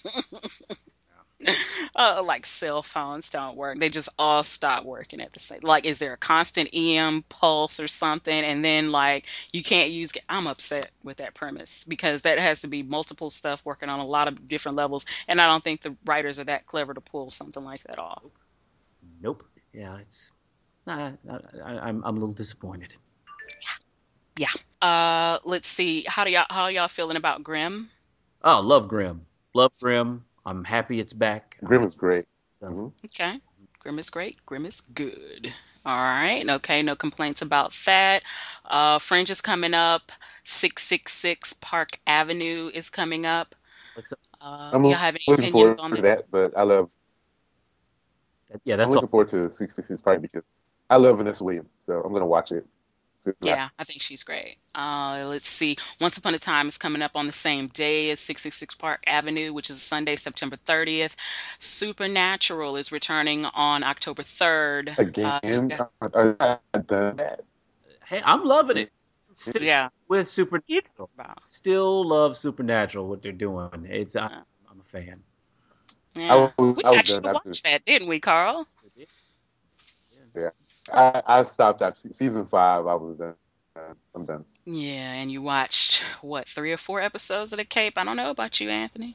uh, like cell phones don't work. They just all stop working at the same. Like, is there a constant E M pulse or something? And then like you can't use. I'm upset with that premise because that has to be multiple stuff working on a lot of different levels, and I don't think the writers are that clever to pull something like that off.
nope. Yeah, it's. I, I, I'm I'm a little disappointed.
Yeah. Uh, let's see. How do y'all how y'all feeling about Grimm?
Oh, love Grimm. Love Grimm. I'm happy it's back.
Grimm is great.
So,
Mhm.
Okay. Grimm is great. Grimm is good. All right. Okay. No complaints about that. Uh, Fringe is coming up. six six six Park Avenue is coming up.
looks-
Uh,
I'm
y'all have any
looking
opinions
forward
on
to
that?
that, but I love.
yeah,
I'm
that's
looking
all.
forward to six six six Party because I love Vanessa Williams, so I'm gonna watch it. soon.
Yeah, I think she's great. Uh, let's see. Once Upon a Time is coming up on the same day as six six six Park Avenue, which is Sunday, September thirtieth. Supernatural is returning on October third. Uh,
Again,
yes.
I, I, I done that.
Hey, I'm loving it. Still
Yeah.
with Supernatural.
Wow.
Still love Supernatural. What they're doing. It's I,
Yeah.
I'm a fan.
Yeah.
was-
We
I was
actually
done after-
watched that, didn't we, Carl?
I, I stopped at season five. I was done. I'm done.
Yeah, and you watched what, three or four episodes of The Cape? I don't know about you, Anthony.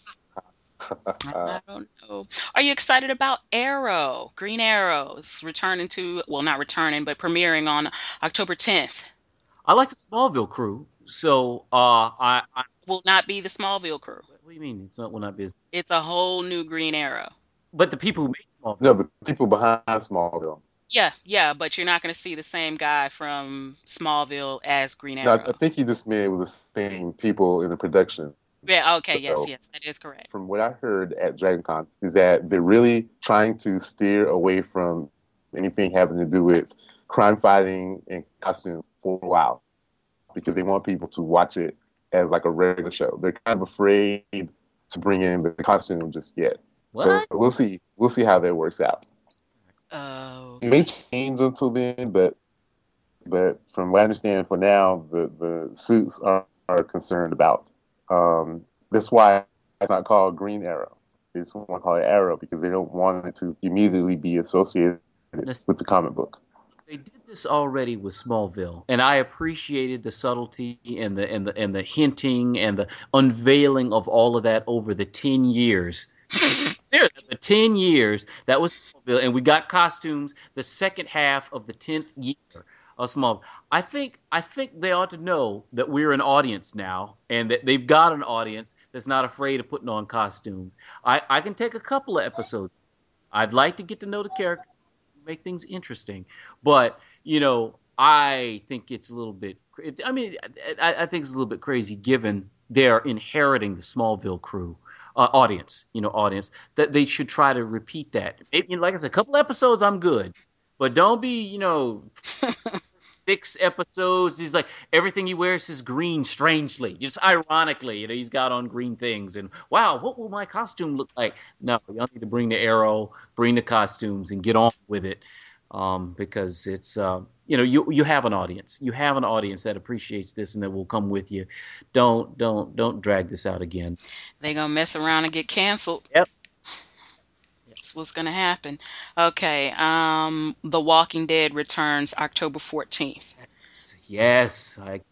Uh,
I don't know. Are you excited about Arrow? Green Arrows returning to, well, not returning, but premiering on October tenth.
I like the Smallville crew, so uh, I, I.
Will not be the Smallville crew.
What do you mean? It's not will not be. As,
It's a whole new Green Arrow.
but the people who made
no,
Smallville.
the people behind Smallville.
Yeah, yeah, but you're not going to see the same guy from Smallville as Green
No, I, I
Arrow.
think he just meant it was the same people in the production.
Yeah, okay, yes,
So,
yes, that is correct.
from what I heard at DragonCon, is that they're really trying to steer away from anything having to do with crime fighting and costumes for a while because they want people to watch it as like a regular show. They're kind of afraid to bring in the costume just yet. So
What?
we'll see. We'll see how that works out. It may
Okay.
change until then, but but from what I understand, for now, the the suits are, are concerned about. Um, that's why it's not called Green Arrow. They just want to call it Arrow because they don't want it to immediately be associated
This-
with the comic book.
They did this already with Smallville, and I appreciated the subtlety and the and the and the hinting and the unveiling of all of that over the ten years. Seriously, the ten years that was Smallville, and we got costumes the second half of the tenth year of Smallville. I think I think they ought to know that we're an audience now, and that they've got an audience that's not afraid of putting on costumes. I I can take a couple of episodes. I'd like to get to know the character, make things interesting. But you know, I think it's a little bit. I mean, I, I think it's a little bit crazy given they're inheriting the Smallville crew uh, audience. You know, audience that they should try to repeat that. Maybe, you know, like I said, a couple episodes, I'm good. But don't be, you know, six episodes. He's like everything he wears is green, strangely, just ironically. You know, he's got on green things, and wow, what will my costume look like? No, y'all need to bring the arrow, bring the costumes, and get on with it, um, because it's uh, you know you you have an audience, you have an audience that appreciates this and that will come with you. Don't don't don't drag this out again.
They gonna mess around and get canceled.
Yep.
That's what's gonna happen. Okay, um, The Walking Dead returns October fourteenth.
Yes, I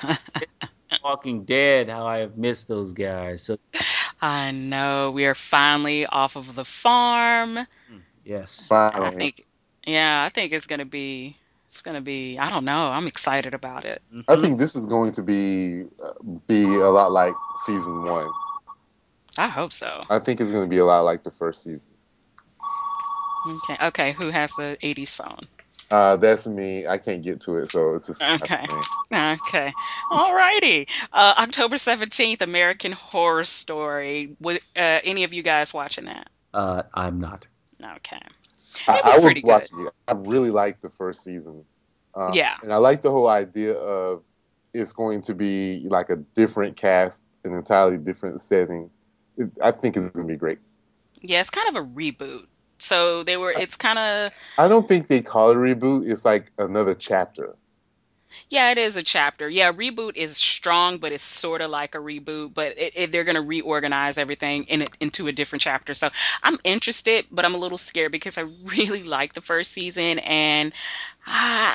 Walking Dead. How I have missed those guys. So
I know we are finally off of the farm.
yes.
And I
Finally,
think, yeah, I think it's gonna be, it's gonna be, I don't know. I'm excited about it.
I
Mhm.
think this is going to be uh, be a lot like season one.
I hope so.
I think it's going to be a lot like the first season.
Okay, okay. Who has the eighties phone?
Uh, that's me. I can't get to it, so it's just
Okay, okay. Alrighty. Uh, October seventeenth, American Horror Story. Would uh, any of you guys watching that?
Uh, I'm not.
Okay.
I,
It was
I was
pretty good.
watching it. I really liked the first season, uh,
Yeah.
and I like the whole idea of it's going to be like a different cast, an entirely different setting. It, I think it's going to be great.
Yeah, it's kind of a reboot. So they were, it's kind of,
I don't think they call it a reboot. It's like another chapter.
yeah, it is a chapter. Yeah, reboot is strong, but it's sort of like a reboot, but it, it, they're going to reorganize everything in it, into a different chapter. So I'm interested, but I'm a little scared because I really like the first season and I,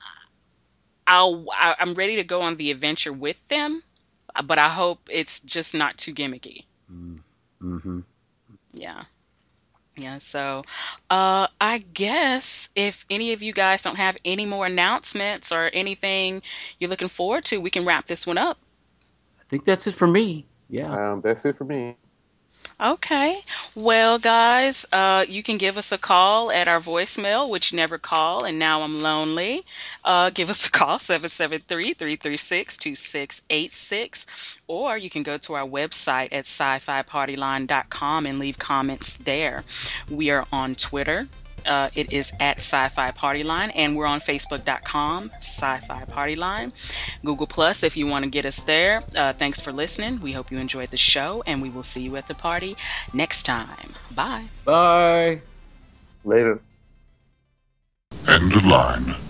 I'll, I, I'm ready to go on the adventure with them, but I hope it's just not too gimmicky.
Mm-hmm.
Yeah. Yeah, so uh I guess if any of you guys don't have any more announcements or anything you're looking forward to, we can wrap this one up.
I think that's it for me. Yeah.
Um, that's it for me.
Okay. Well, guys, uh, you can give us a call at our voicemail, which you never call, and now I'm lonely. Uh, give us a call, seven seven three, three three six, two six eight six, or you can go to our website at sci fi party line dot com and leave comments there. We are on Twitter. Uh, it is at Sci-Fi Party Line, and we're on Facebook dot com, Sci-Fi Party Line. Google Plus if you want to get us there. Uh, thanks for listening. We hope you enjoyed the show, and we will see you at the party next time. Bye.
Bye.
Later.
End of line.